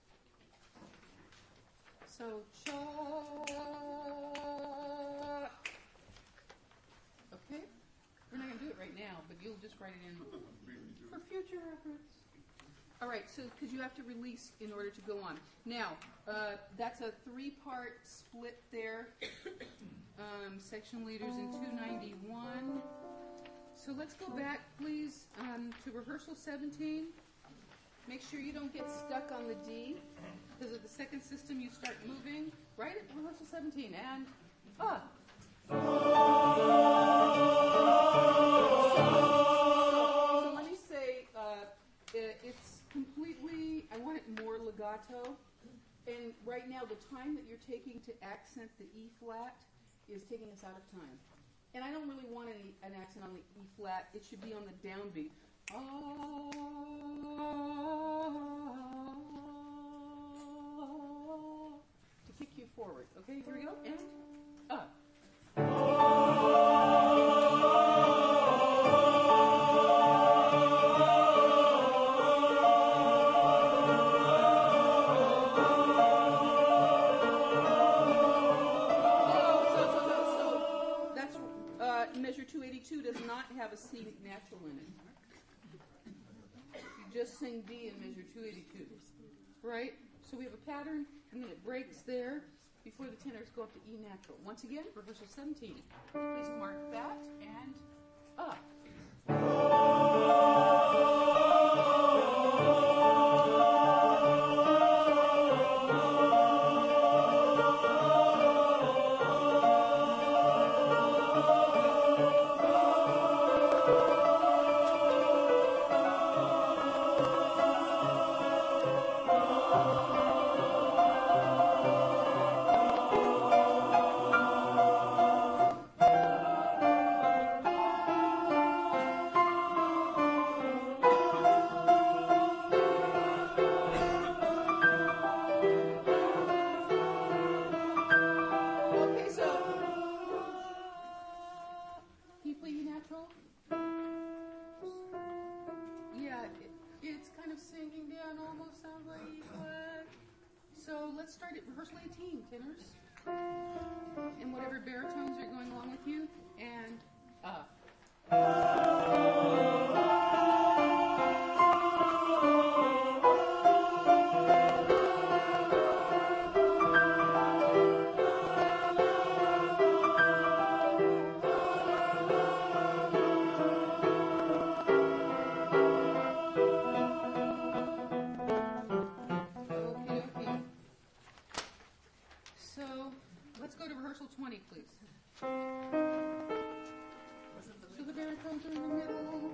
Speaker 3: So, cha. Okay? We're not going to do it right now, but you'll just write it in for future reference. All right, so because you have to release in order to go on. Now, that's a 3-part split there. Section leaders in 291. So let's go back, please, to rehearsal 17. Make sure you don't get stuck on the D. Because at the second system, you start moving. Right at rehearsal 17. And up. So let me say, it's completely, I want it more legato. And right now, the time that you're taking to accent the E flat is taking us out of time. And I don't really want an accent on the E flat. It should be on the downbeat. To kick you forward. Okay, here we go. And up. just sing D in measure 282, right? So we have a pattern, and then it breaks there before the tenors go up to E natural. Once again, rehearsal 17. Please mark that and up. Okay, so can you play E natural? Yeah, it's kind of sinking down, almost sounds like E flat. So let's start at rehearsal 18, tenors, and whatever baritones are going along with you, and up. Okay, okay. So let's go to rehearsal 20, please. So the baritones are in the middle.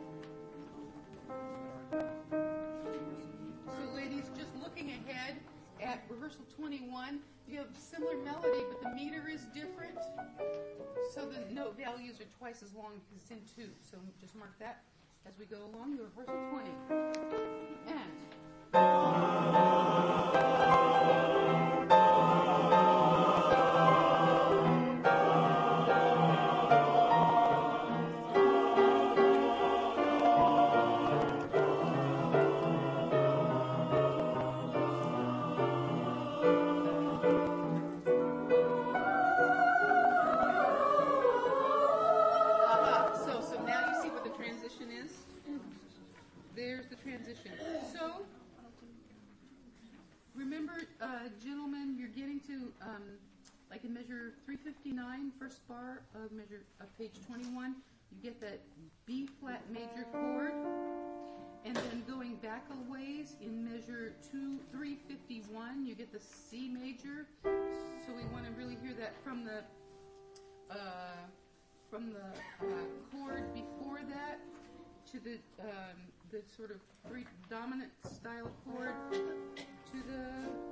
Speaker 3: So ladies, just looking ahead at rehearsal 21, you have similar melody, but the meter is different. So the note values are twice as long because it's in 2. So just mark that as we go along to rehearsal 20. And So now you see what the transition is? There's the transition. So remember, gentlemen, you're getting to, like in measure 359, first bar of measure of page 21, you get that B flat major chord, and then going back a ways in measure 351, you get the C major. So we want to really hear that from the chord before that to the sort of three dominant style chord to the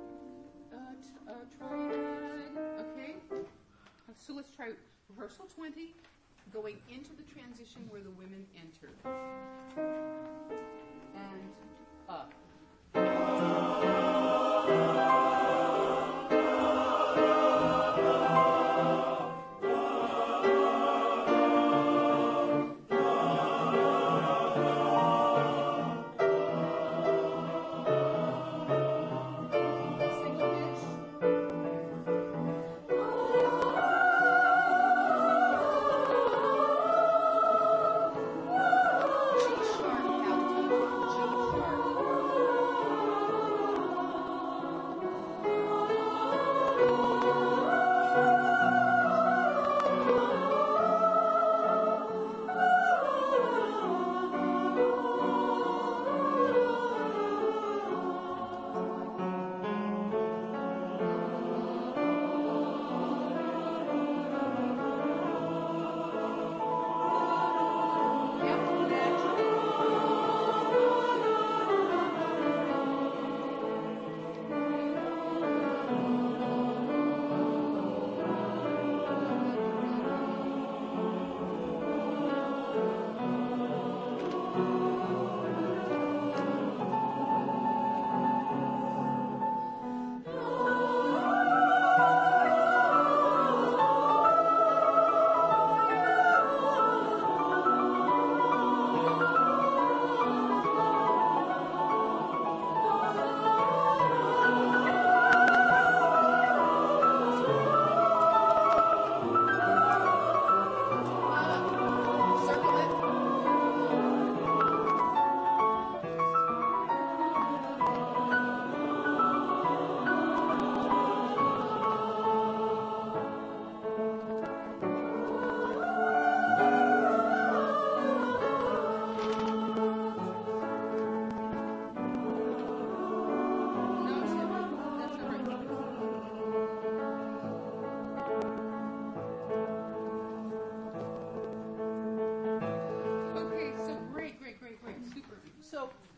Speaker 3: triad. Okay, so let's try rehearsal 20, going into the transition where the women enter, and up. Single pitch. G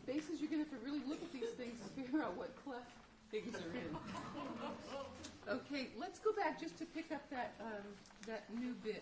Speaker 3: basses, you're going to have to really look at these things to figure out what clef things are in. Okay, let's go back just to pick up that new bit.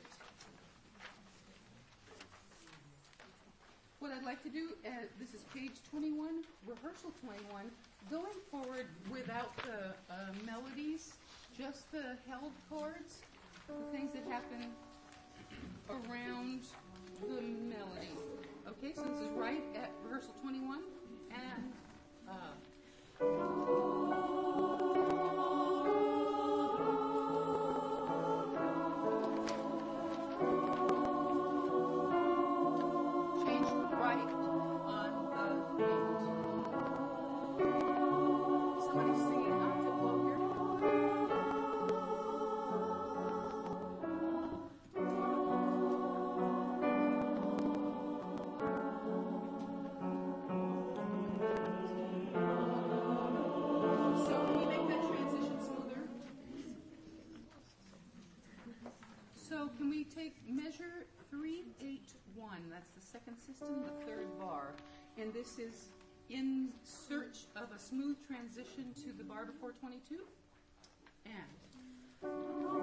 Speaker 3: What I'd like to do, this is page 21, rehearsal 21, going forward without the melodies, just the held chords, the things that happen around the melody. Okay, so this is right at rehearsal 21, and change right on the beat. Somebody's singing an octave low here. So can you make that transition smoother? So can we take measure 3-8-1? That's the second system, the third bar. And this is in search of a smooth transition to the bar before 22. And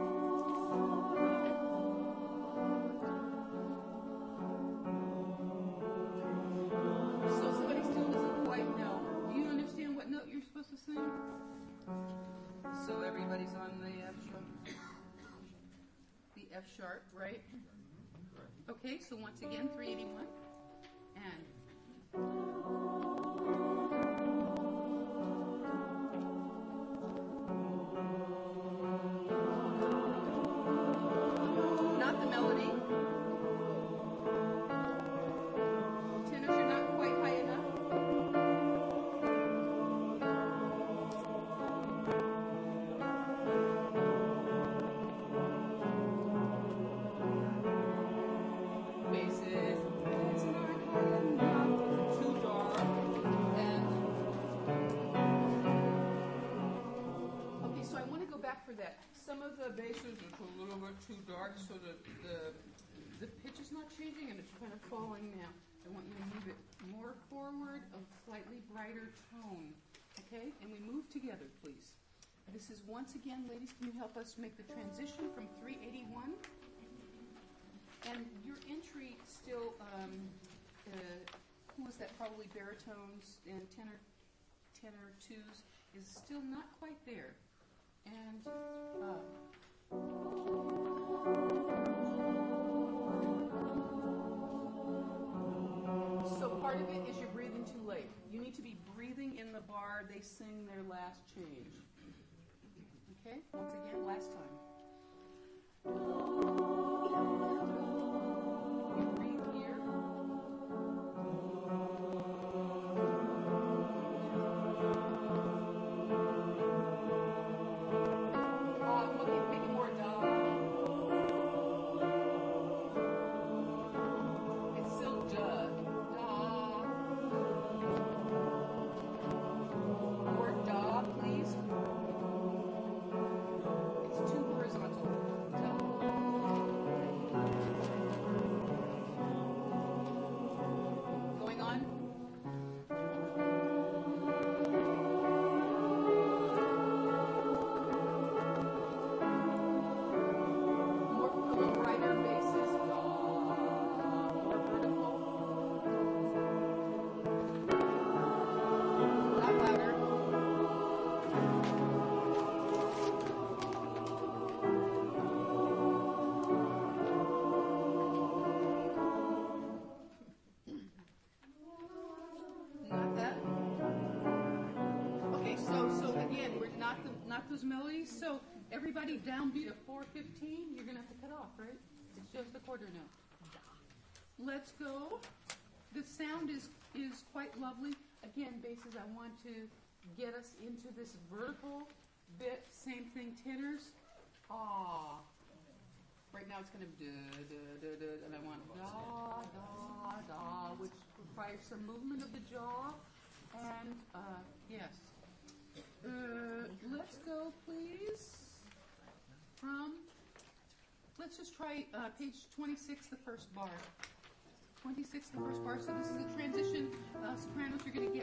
Speaker 3: so somebody still doesn't quite know. Do you understand what note you're supposed to sing? So everybody's on the F sharp. The F sharp, right? Okay, so once again, 381. And not the melody. Tenors, you're not quite high enough. Basses, it's not high enough, too dark. And okay, so I want to go back for that. Some of the basses are a little bit too dark, so the pitch is not changing and it's kind of falling now. I want you to move it more forward, a slightly brighter tone. Okay, and we move together, please. This is once again, ladies, can you help us make the transition from 381? And your entry still, who was that? Probably baritones and tenor twos is still not quite there. And so part of it is you're breathing too late. You need to be breathing in the bar. They sing their last change. Okay, once again, last time. You breathe here. I'm looking at making more da. It's still da. Da. More da, please. It's too horizontal. Da. Going on. More, a little brighter basses. Da. More vertical. Not louder. Not that. Okay, so again, we're not those melodies. So everybody downbeat of 415, you're gonna have to cut off, right? It's just the quarter note. Let's go. The sound is quite lovely. Again, basses, I want to get us into this vertical bit. Same thing, tenors. Ah. Right now it's going to and I want da, da, da, which requires some movement of the jaw. And, yes. Let's go, please, from, let's just try page 26, the first bar. 26, the first bar. So this is a transition. Sopranos, you're going to get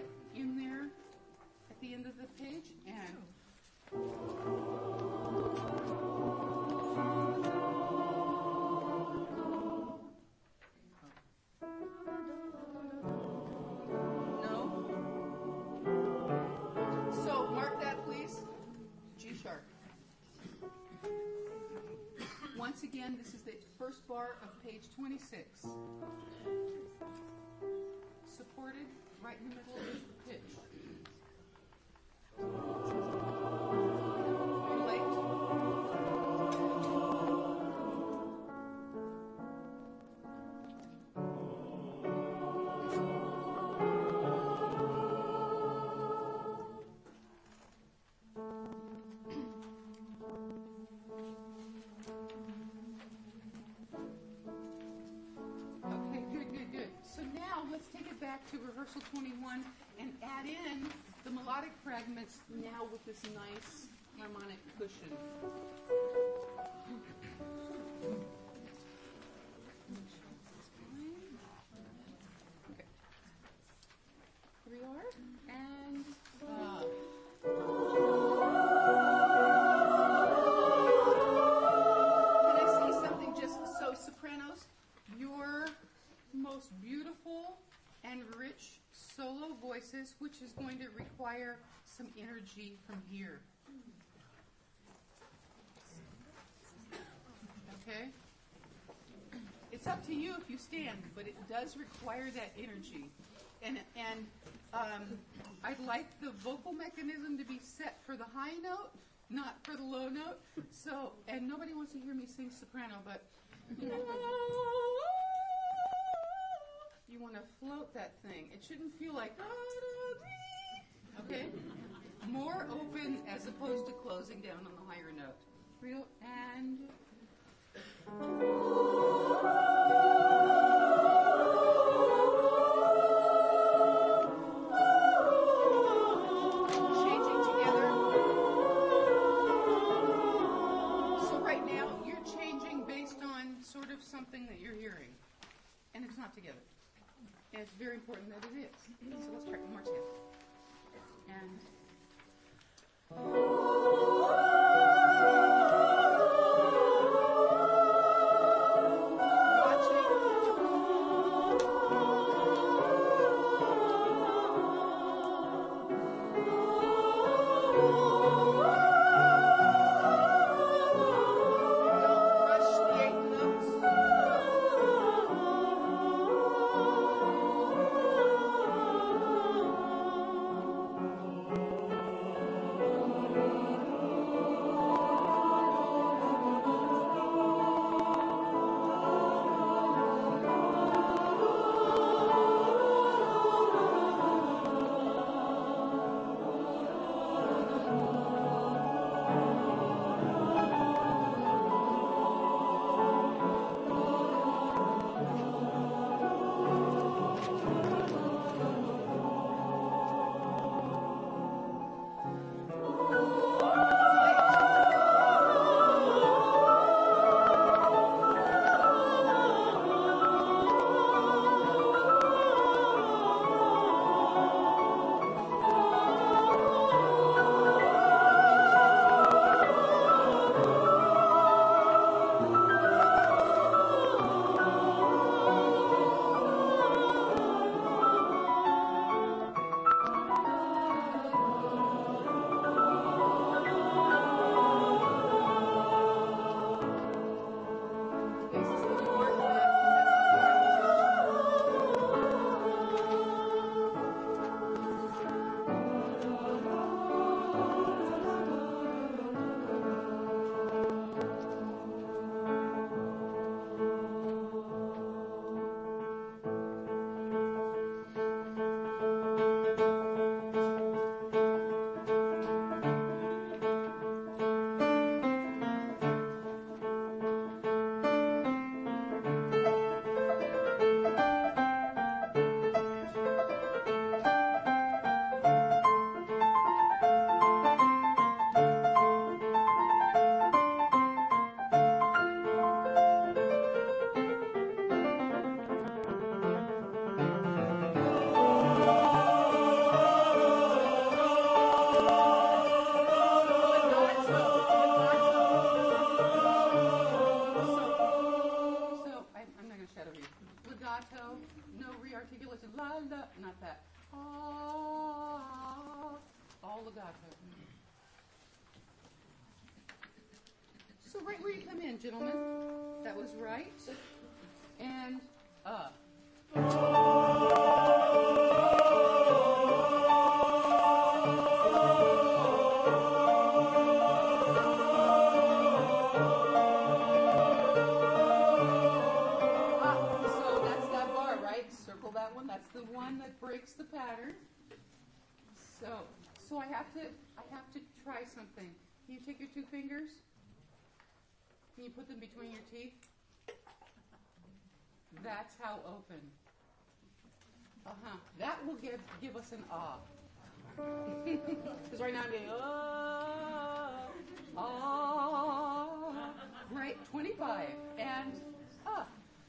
Speaker 3: again, this is the first bar of page 26. Supported right in the middle of the pitch. You're late. Okay, good. So now let's take it back to rehearsal 21 and add in the melodic fragments now with this nice harmonic cushion. Okay. Here we are. And can I say something just so sopranos? Your most beautiful and rich solo voices, which is going to require some energy from here. Okay? It's up to you if you stand, but it does require that energy. And I'd like the vocal mechanism to be set for the high note, not for the low note. So, and nobody wants to hear me sing soprano, but you want to float that thing. It shouldn't feel like, okay? More open as opposed to closing down on the higher note. Real and changing together. So right now you're changing based on sort of something that you're hearing. And it's not together. And it's very important that it is. So let's try one more time. And So So right where you come in, gentlemen. That was right. And so that's that bar, right? Circle that one. That's the one that breaks the pattern. So I have to try something. Can you take your two fingers? Can you put them between your teeth? That's how open. That will give us an ah. Because right now I'm getting ah. Right, 25 and ah.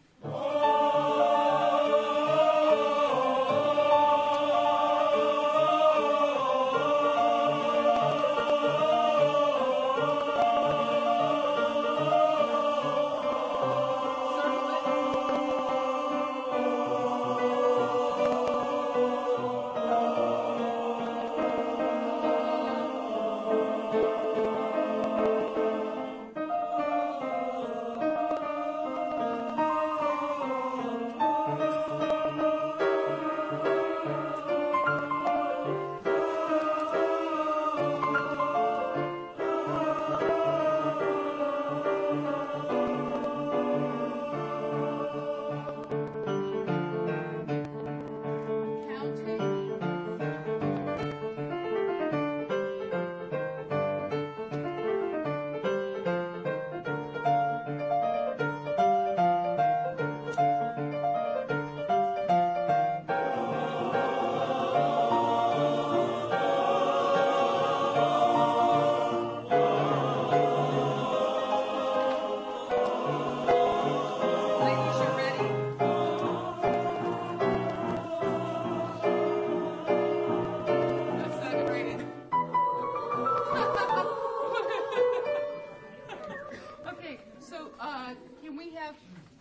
Speaker 3: Can we have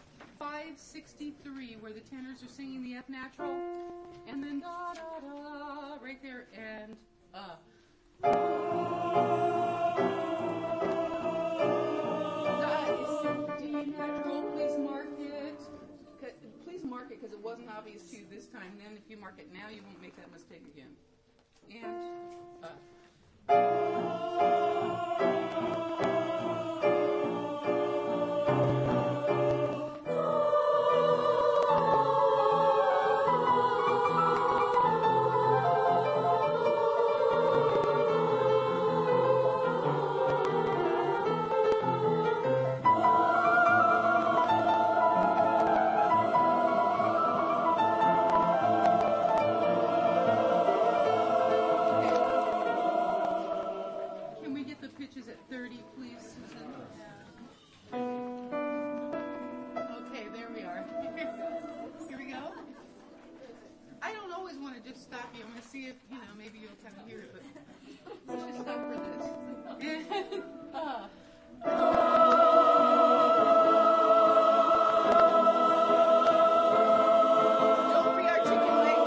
Speaker 3: 563 where the tenors are singing the F natural and then da da da right there and D natural, please mark it. Please mark it because it wasn't obvious to you this time. Then if you mark it now, you won't make that mistake again. And can we get the pitches at 30, please, Susan? Okay, there we are. Here we go. I don't always want to just stop you. I'm going to see if, maybe you'll kind of hear it, but let's just stop for this. Don't re-articulate.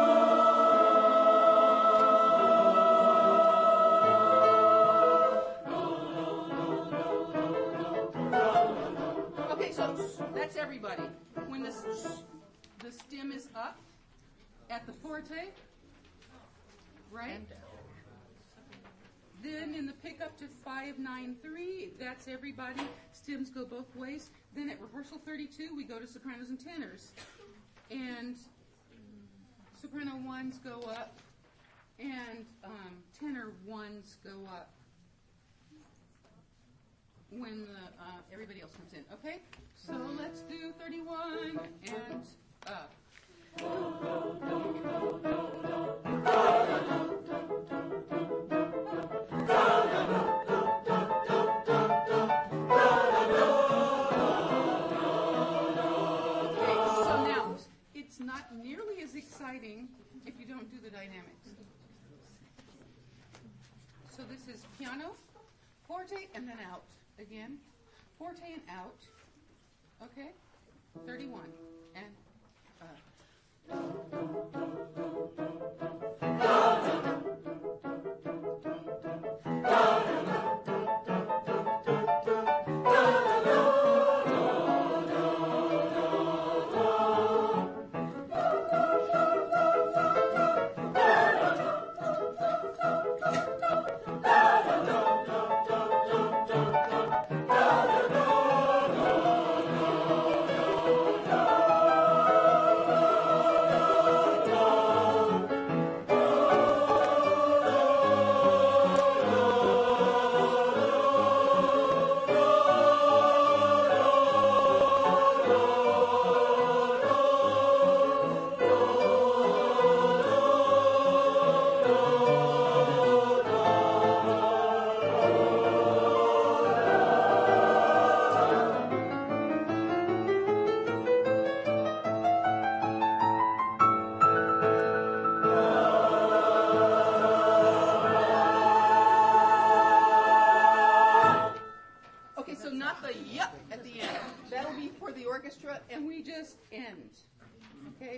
Speaker 3: Okay, so that's everybody. When the stem is up at the forte, right? Then in the pickup to 593, that's everybody. Stems go both ways. Then at rehearsal 32, we go to sopranos and tenors. And soprano ones go up, and tenor ones go up when everybody else comes in. Okay? So let's do 31 and up. So now, it's not nearly as exciting if you don't do the dynamics. So this is piano, forte, and then out again. Forte and out. Okay? 31. And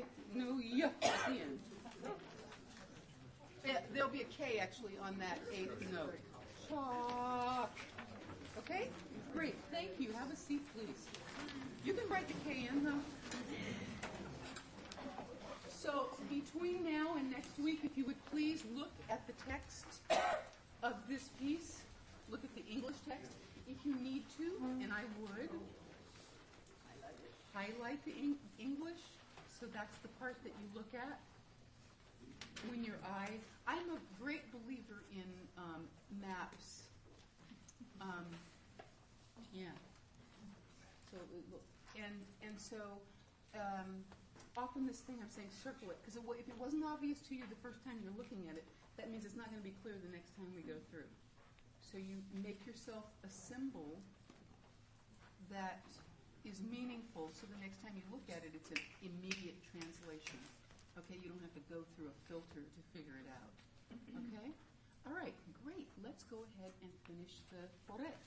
Speaker 3: no yeah at the end. There'll be a K actually on that 8th note. Chalk. Okay? Great. Thank you. Have a seat, please. You can write the K in, though. So between now and next week, if you would please look at the text of this piece. Look at the English text if you need to, and I would. Highlight the English, so that's the part that you look at when your eye. I'm a great believer in maps. Yeah. So often this thing I'm saying circle it, because if it wasn't obvious to you the first time you're looking at it, that means it's not going to be clear the next time we go through. So you make yourself a symbol that is meaningful, so the next time you look at it, it's an immediate translation. Okay, you don't have to go through a filter to figure it out. Okay? All right, great. Let's go ahead and finish the forêt.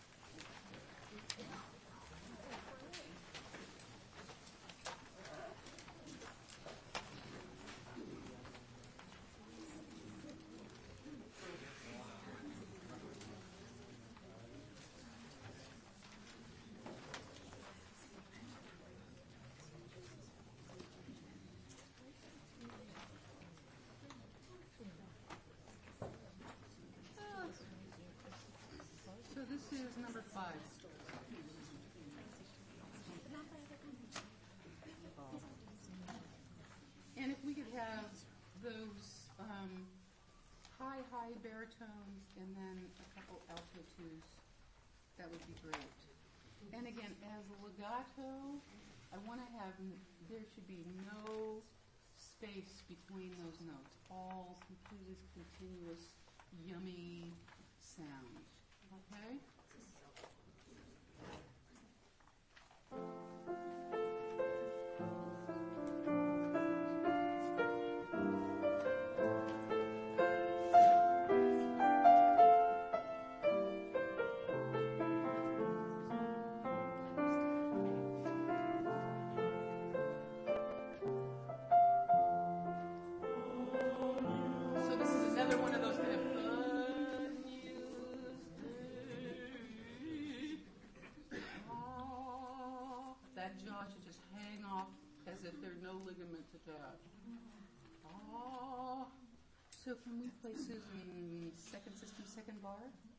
Speaker 3: So this is number 5. And if we could have those high baritones and then a couple alto twos, that would be great. And again, as legato, I want to have, there should be no space between those notes. All completely continuous, yummy sound. Okay? So this is another one of those kind of that jaw should just hang off as if there are no ligaments attached. So can we play Susan's second system, second bar?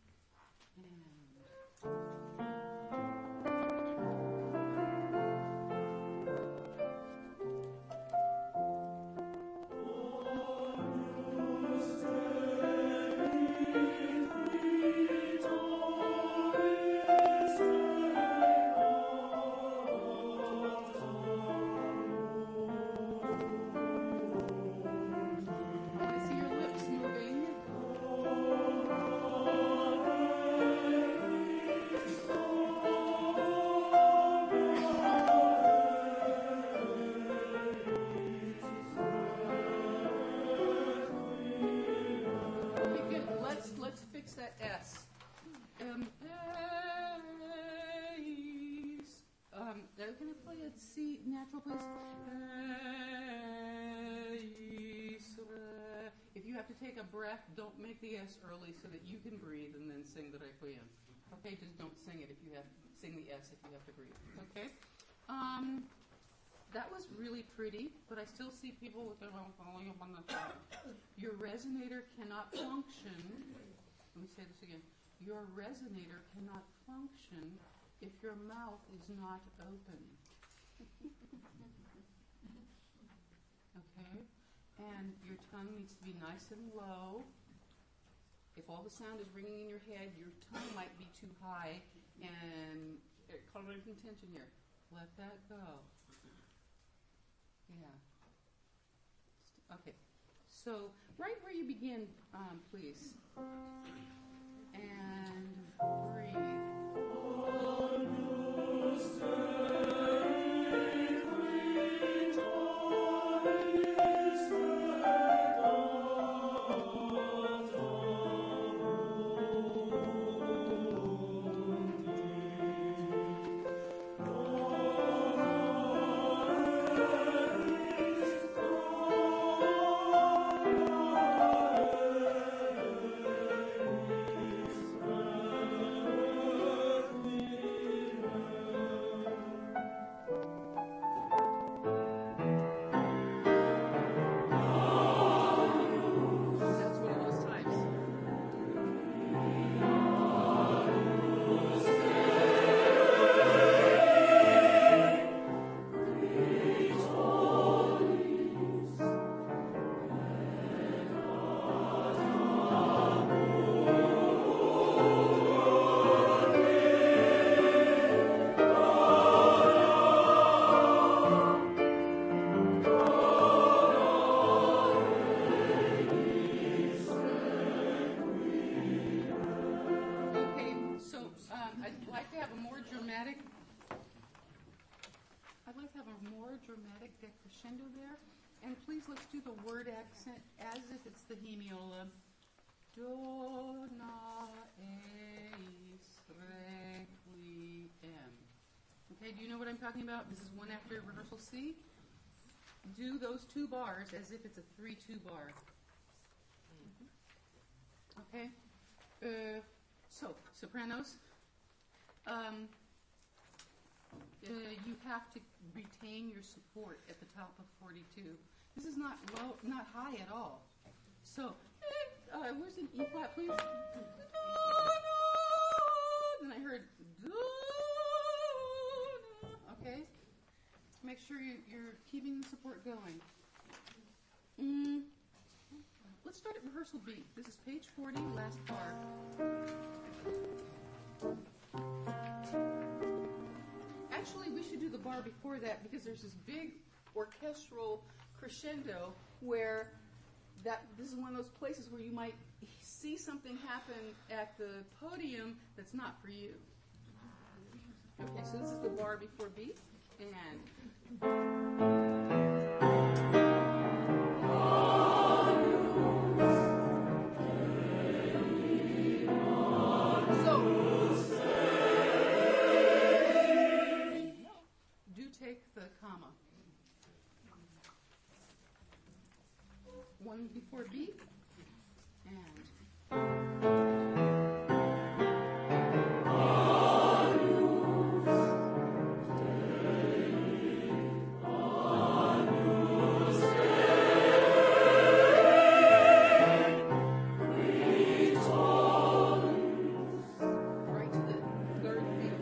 Speaker 3: I see your lips moving. Okay, good. Let's fix that S. They're going to play at C natural, please. If you have to take a breath, don't make the S early so that you can breathe and then sing the requiem. Okay, just don't sing it if you have sing the S if you have to breathe. Okay. That was really pretty, but I still see people with their mouth falling up on the top. Your resonator cannot function. Let me say this again. Your resonator cannot function if your mouth is not open. Okay? And your tongue needs to be nice and low. If all the sound is ringing in your head, your tongue might be too high and causing contention here. Let that go. Yeah. Okay. So right where you begin, please. And breathe. more dramatic decrescendo there. And please, let's do the word accent as if it's the hemiola. Do, na, eis, requiem. Okay, do you know what I'm talking about? This is one after rehearsal C. Do those 2 bars as if it's a 3-2 bar. Okay? So, sopranos. You have to retain your support at the top of 42. This is not low, not high at all. So, where's an E flat, please? Then I heard do. Okay? Make sure you're keeping the support going. Let's start at rehearsal B. This is page 40, last bar. Actually, we should do the bar before that because there's this big orchestral crescendo where this is one of those places where you might see something happen at the podium that's not for you. Okay, so this is the bar before B, and take the comma. One before B, and right to the third beat.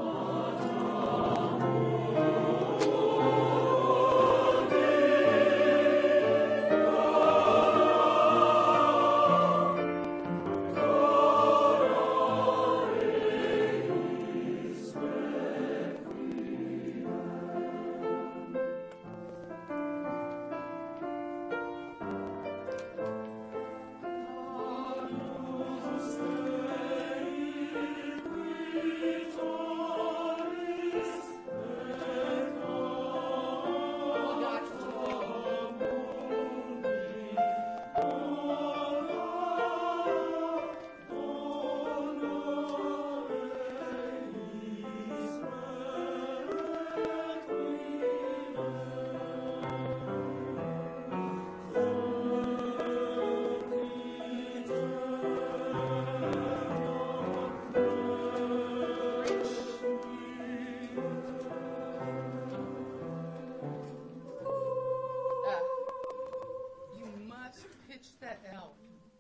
Speaker 3: You must pitch that L.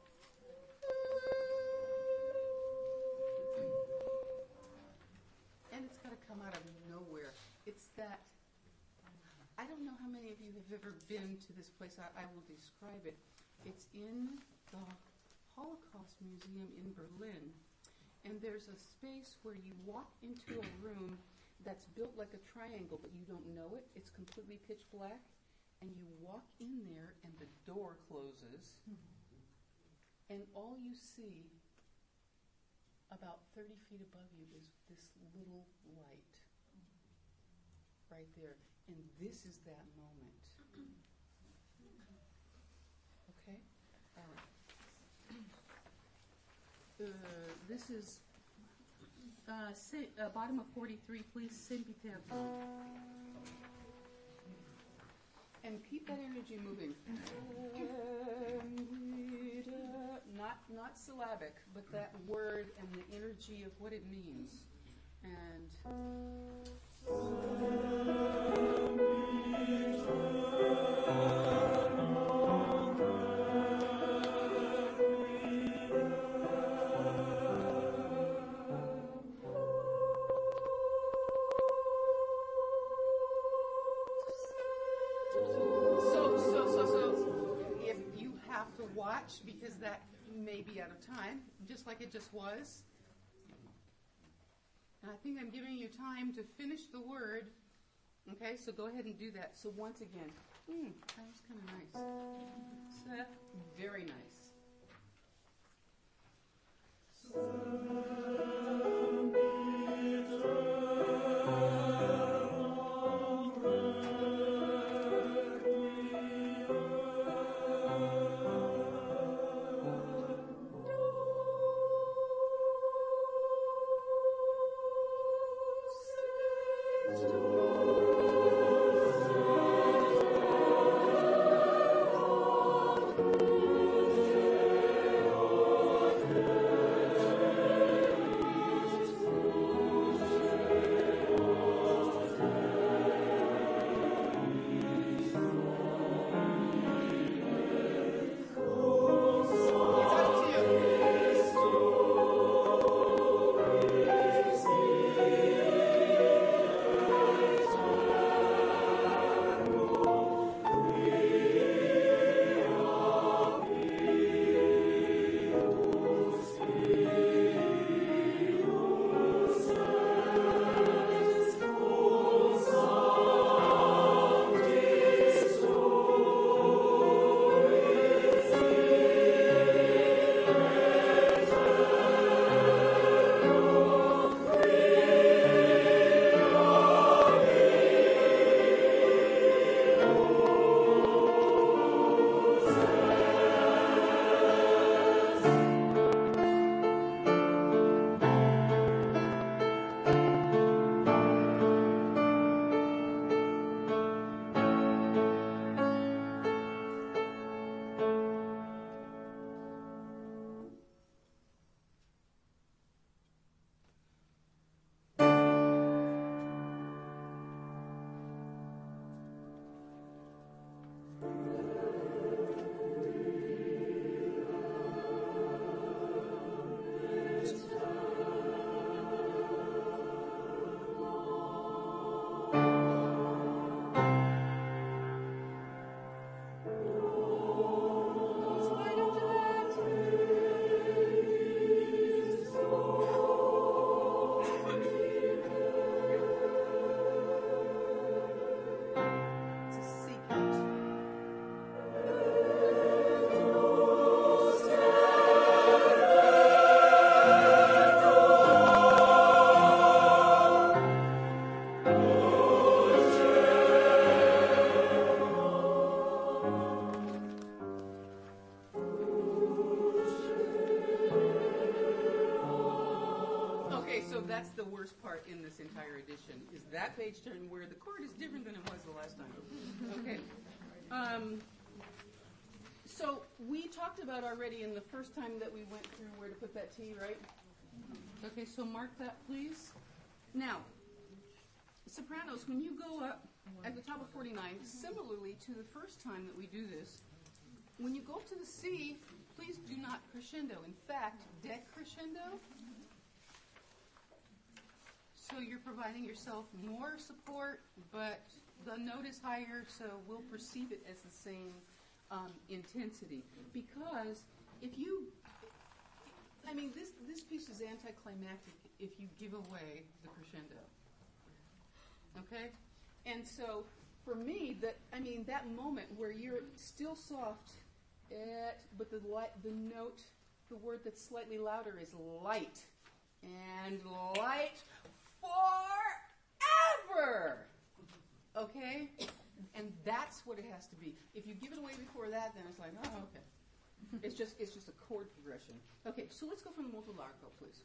Speaker 3: And it's got to come out of nowhere. It's that, I don't know how many of you have ever been to this place. I will describe it. It's in the Holocaust Museum in Berlin. And there's a space where you walk into a room that's built like a triangle, but you don't know it. It's completely pitch black. And you walk in there, and the door closes, and all you see about 30 feet above you is this little light right there. And this is that moment. Okay? All right. This is bottom of 43, please. Sempiterno. And keep that energy moving. Not syllabic, but that word and the energy of what it means. And if you have to watch, because that may be out of time, just like it just was. And I think I'm giving you time to finish the word. Okay, so go ahead and do that. So once again, that was kind of nice. Very nice. that's the worst part in this entire edition, is that page turn where the chord is different than it was the last time. Okay. So we talked about already in the first time that we went through where to put that T, right? Okay, so mark that, please. Now, sopranos, when you go up at the top of 49, similarly to the first time that we do this, when you go up to the C, please do not crescendo. In fact, decrescendo. So you're providing yourself more support, but the note is higher, so we'll perceive it as the same intensity. Because if you, I mean, this piece is anticlimactic if you give away the crescendo. Okay? And so for me, that moment where you're still soft, but the note, the word that's slightly louder is light. And light forever. Okay? And that's what it has to be. If you give it away before that, then it's like, oh, okay. It's just a chord progression. Okay, so let's go from the molto largo, please.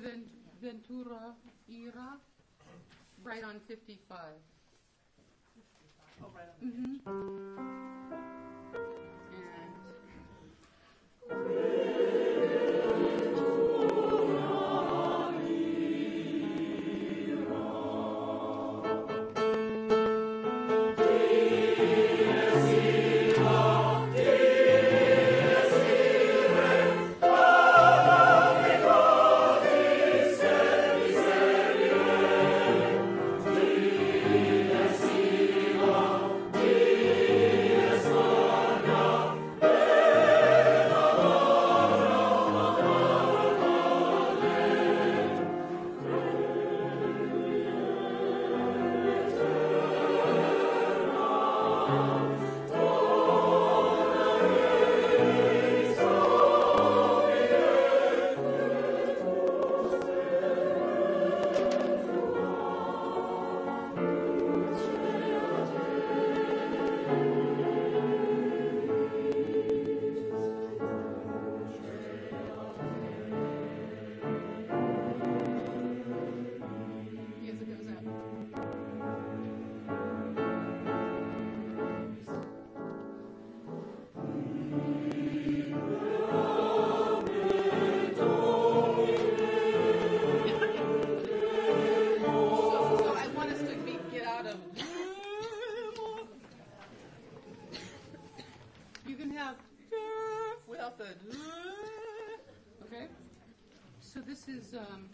Speaker 3: Ventura Ira, right on 55.
Speaker 5: Oh, right on.
Speaker 3: Yes, it goes up. So I want us to get out of. You can have without the. Okay. So this is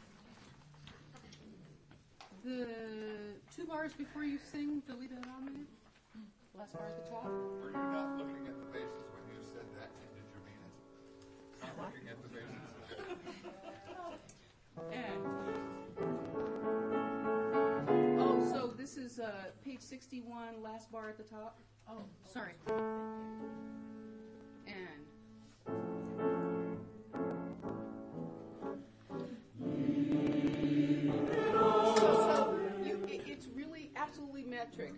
Speaker 3: the 2 bars before you sing the Lita Domine. Last bar at the top.
Speaker 6: Were you not looking at the bases when you said that? Did you mean it? Not looking at the bases.
Speaker 3: And oh, so this is page 61, last bar at the top. Oh, sorry. And it's really absolutely metric.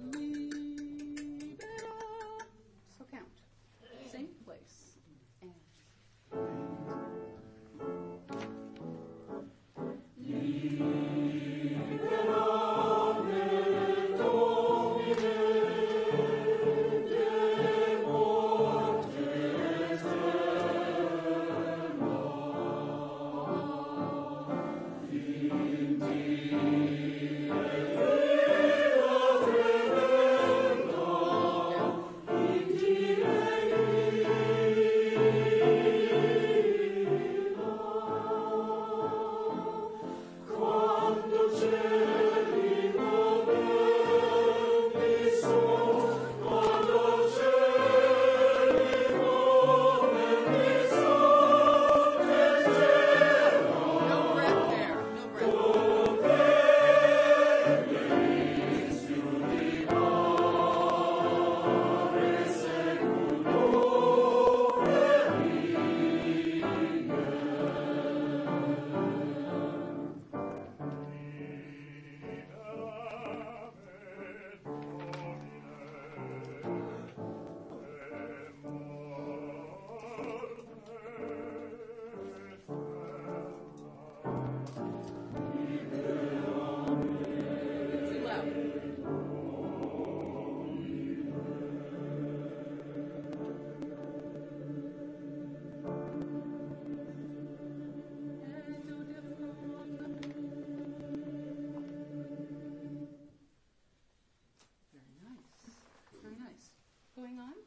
Speaker 3: So count. Same place. And no breath there. No breath. Too loud. Very nice. Very nice. Going on?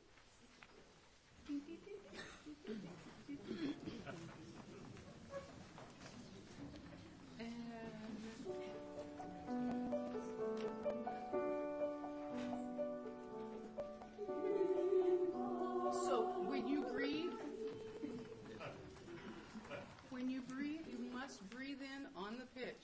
Speaker 3: So when you breathe, you must breathe in on the pitch.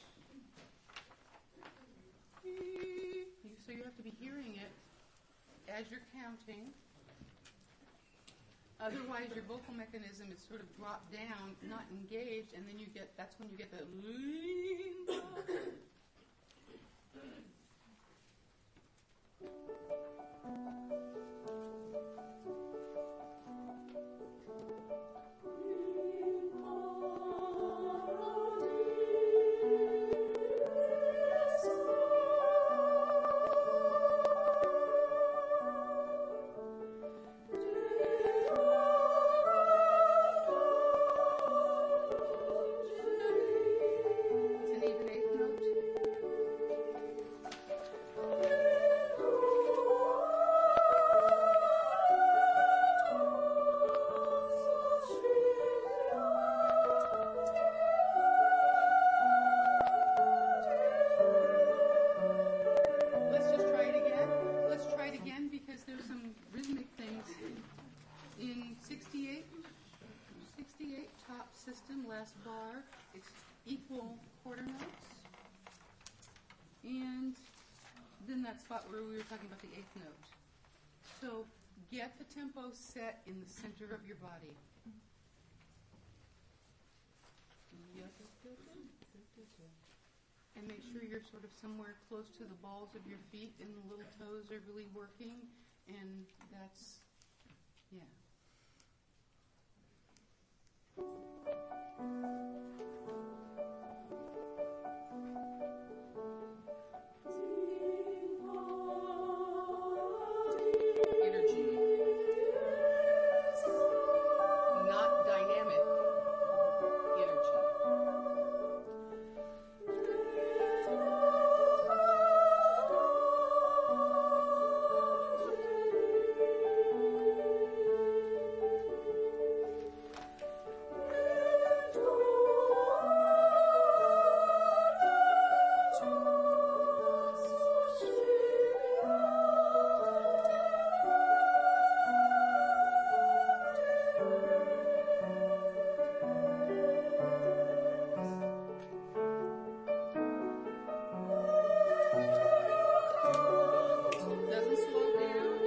Speaker 3: So you have to be hearing it as you're counting. Otherwise, your vocal mechanism is sort of dropped down, not engaged, and then that's when you get the last bar. It's equal quarter notes. And then that spot where we were talking about the eighth note. So get the tempo set in the center of your body. And make sure you're sort of somewhere close to the balls of your feet and the little toes are really working. And that's, yeah. Energy. Not dynamic energy. Doesn't slow down.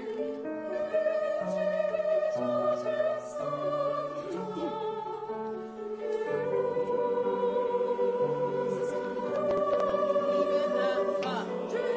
Speaker 3: Even up.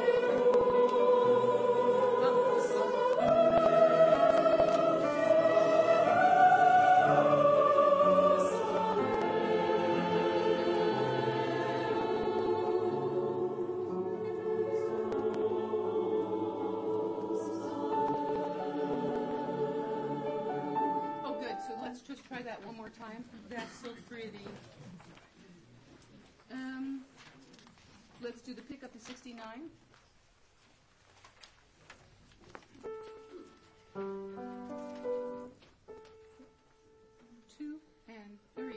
Speaker 3: Oh, good. So let's just try that one more time. That's so pretty. Let's do the pick up to 69. 2 and 3.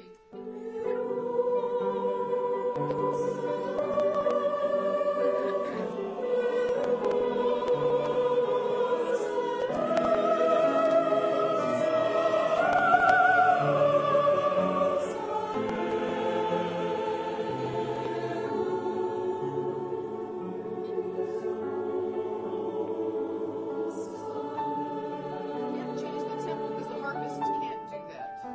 Speaker 3: We have to change the tempo because the harpist can't do that.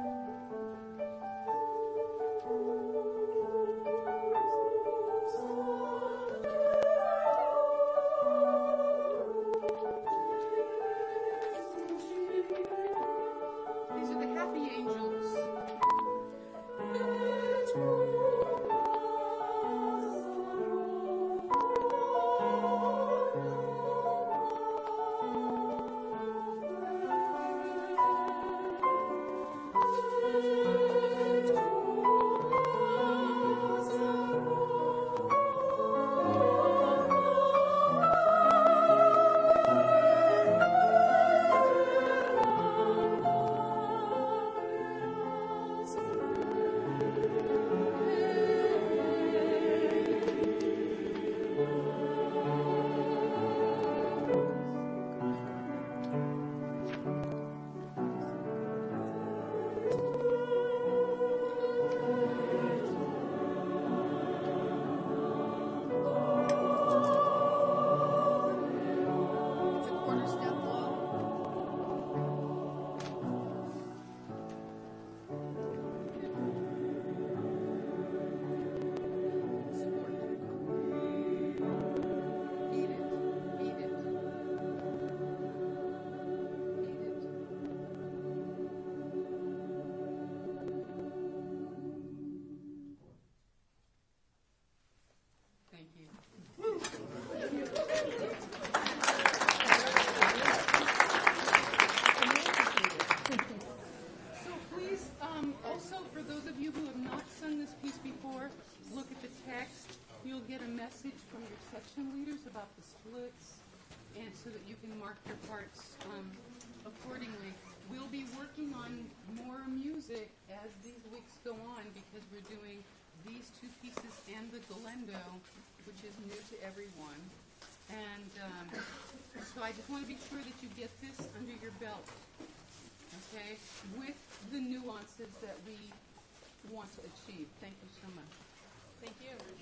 Speaker 3: These are the happy angels. It's a quarter step low. Support. Beat it. Beat it. Beat it. Thank you. So please, also for those of you who have not sung this piece before, look at the text. You'll get a message from your section leaders about the splits, and so that you can mark your parts accordingly. We'll be working on more music as these weeks go on because we're doing these two pieces and the Galendo, which is new to everyone. And so I just want to be sure that you get this under your belt, okay, with the nuances that we want to achieve. Thank you so much.
Speaker 5: Thank you.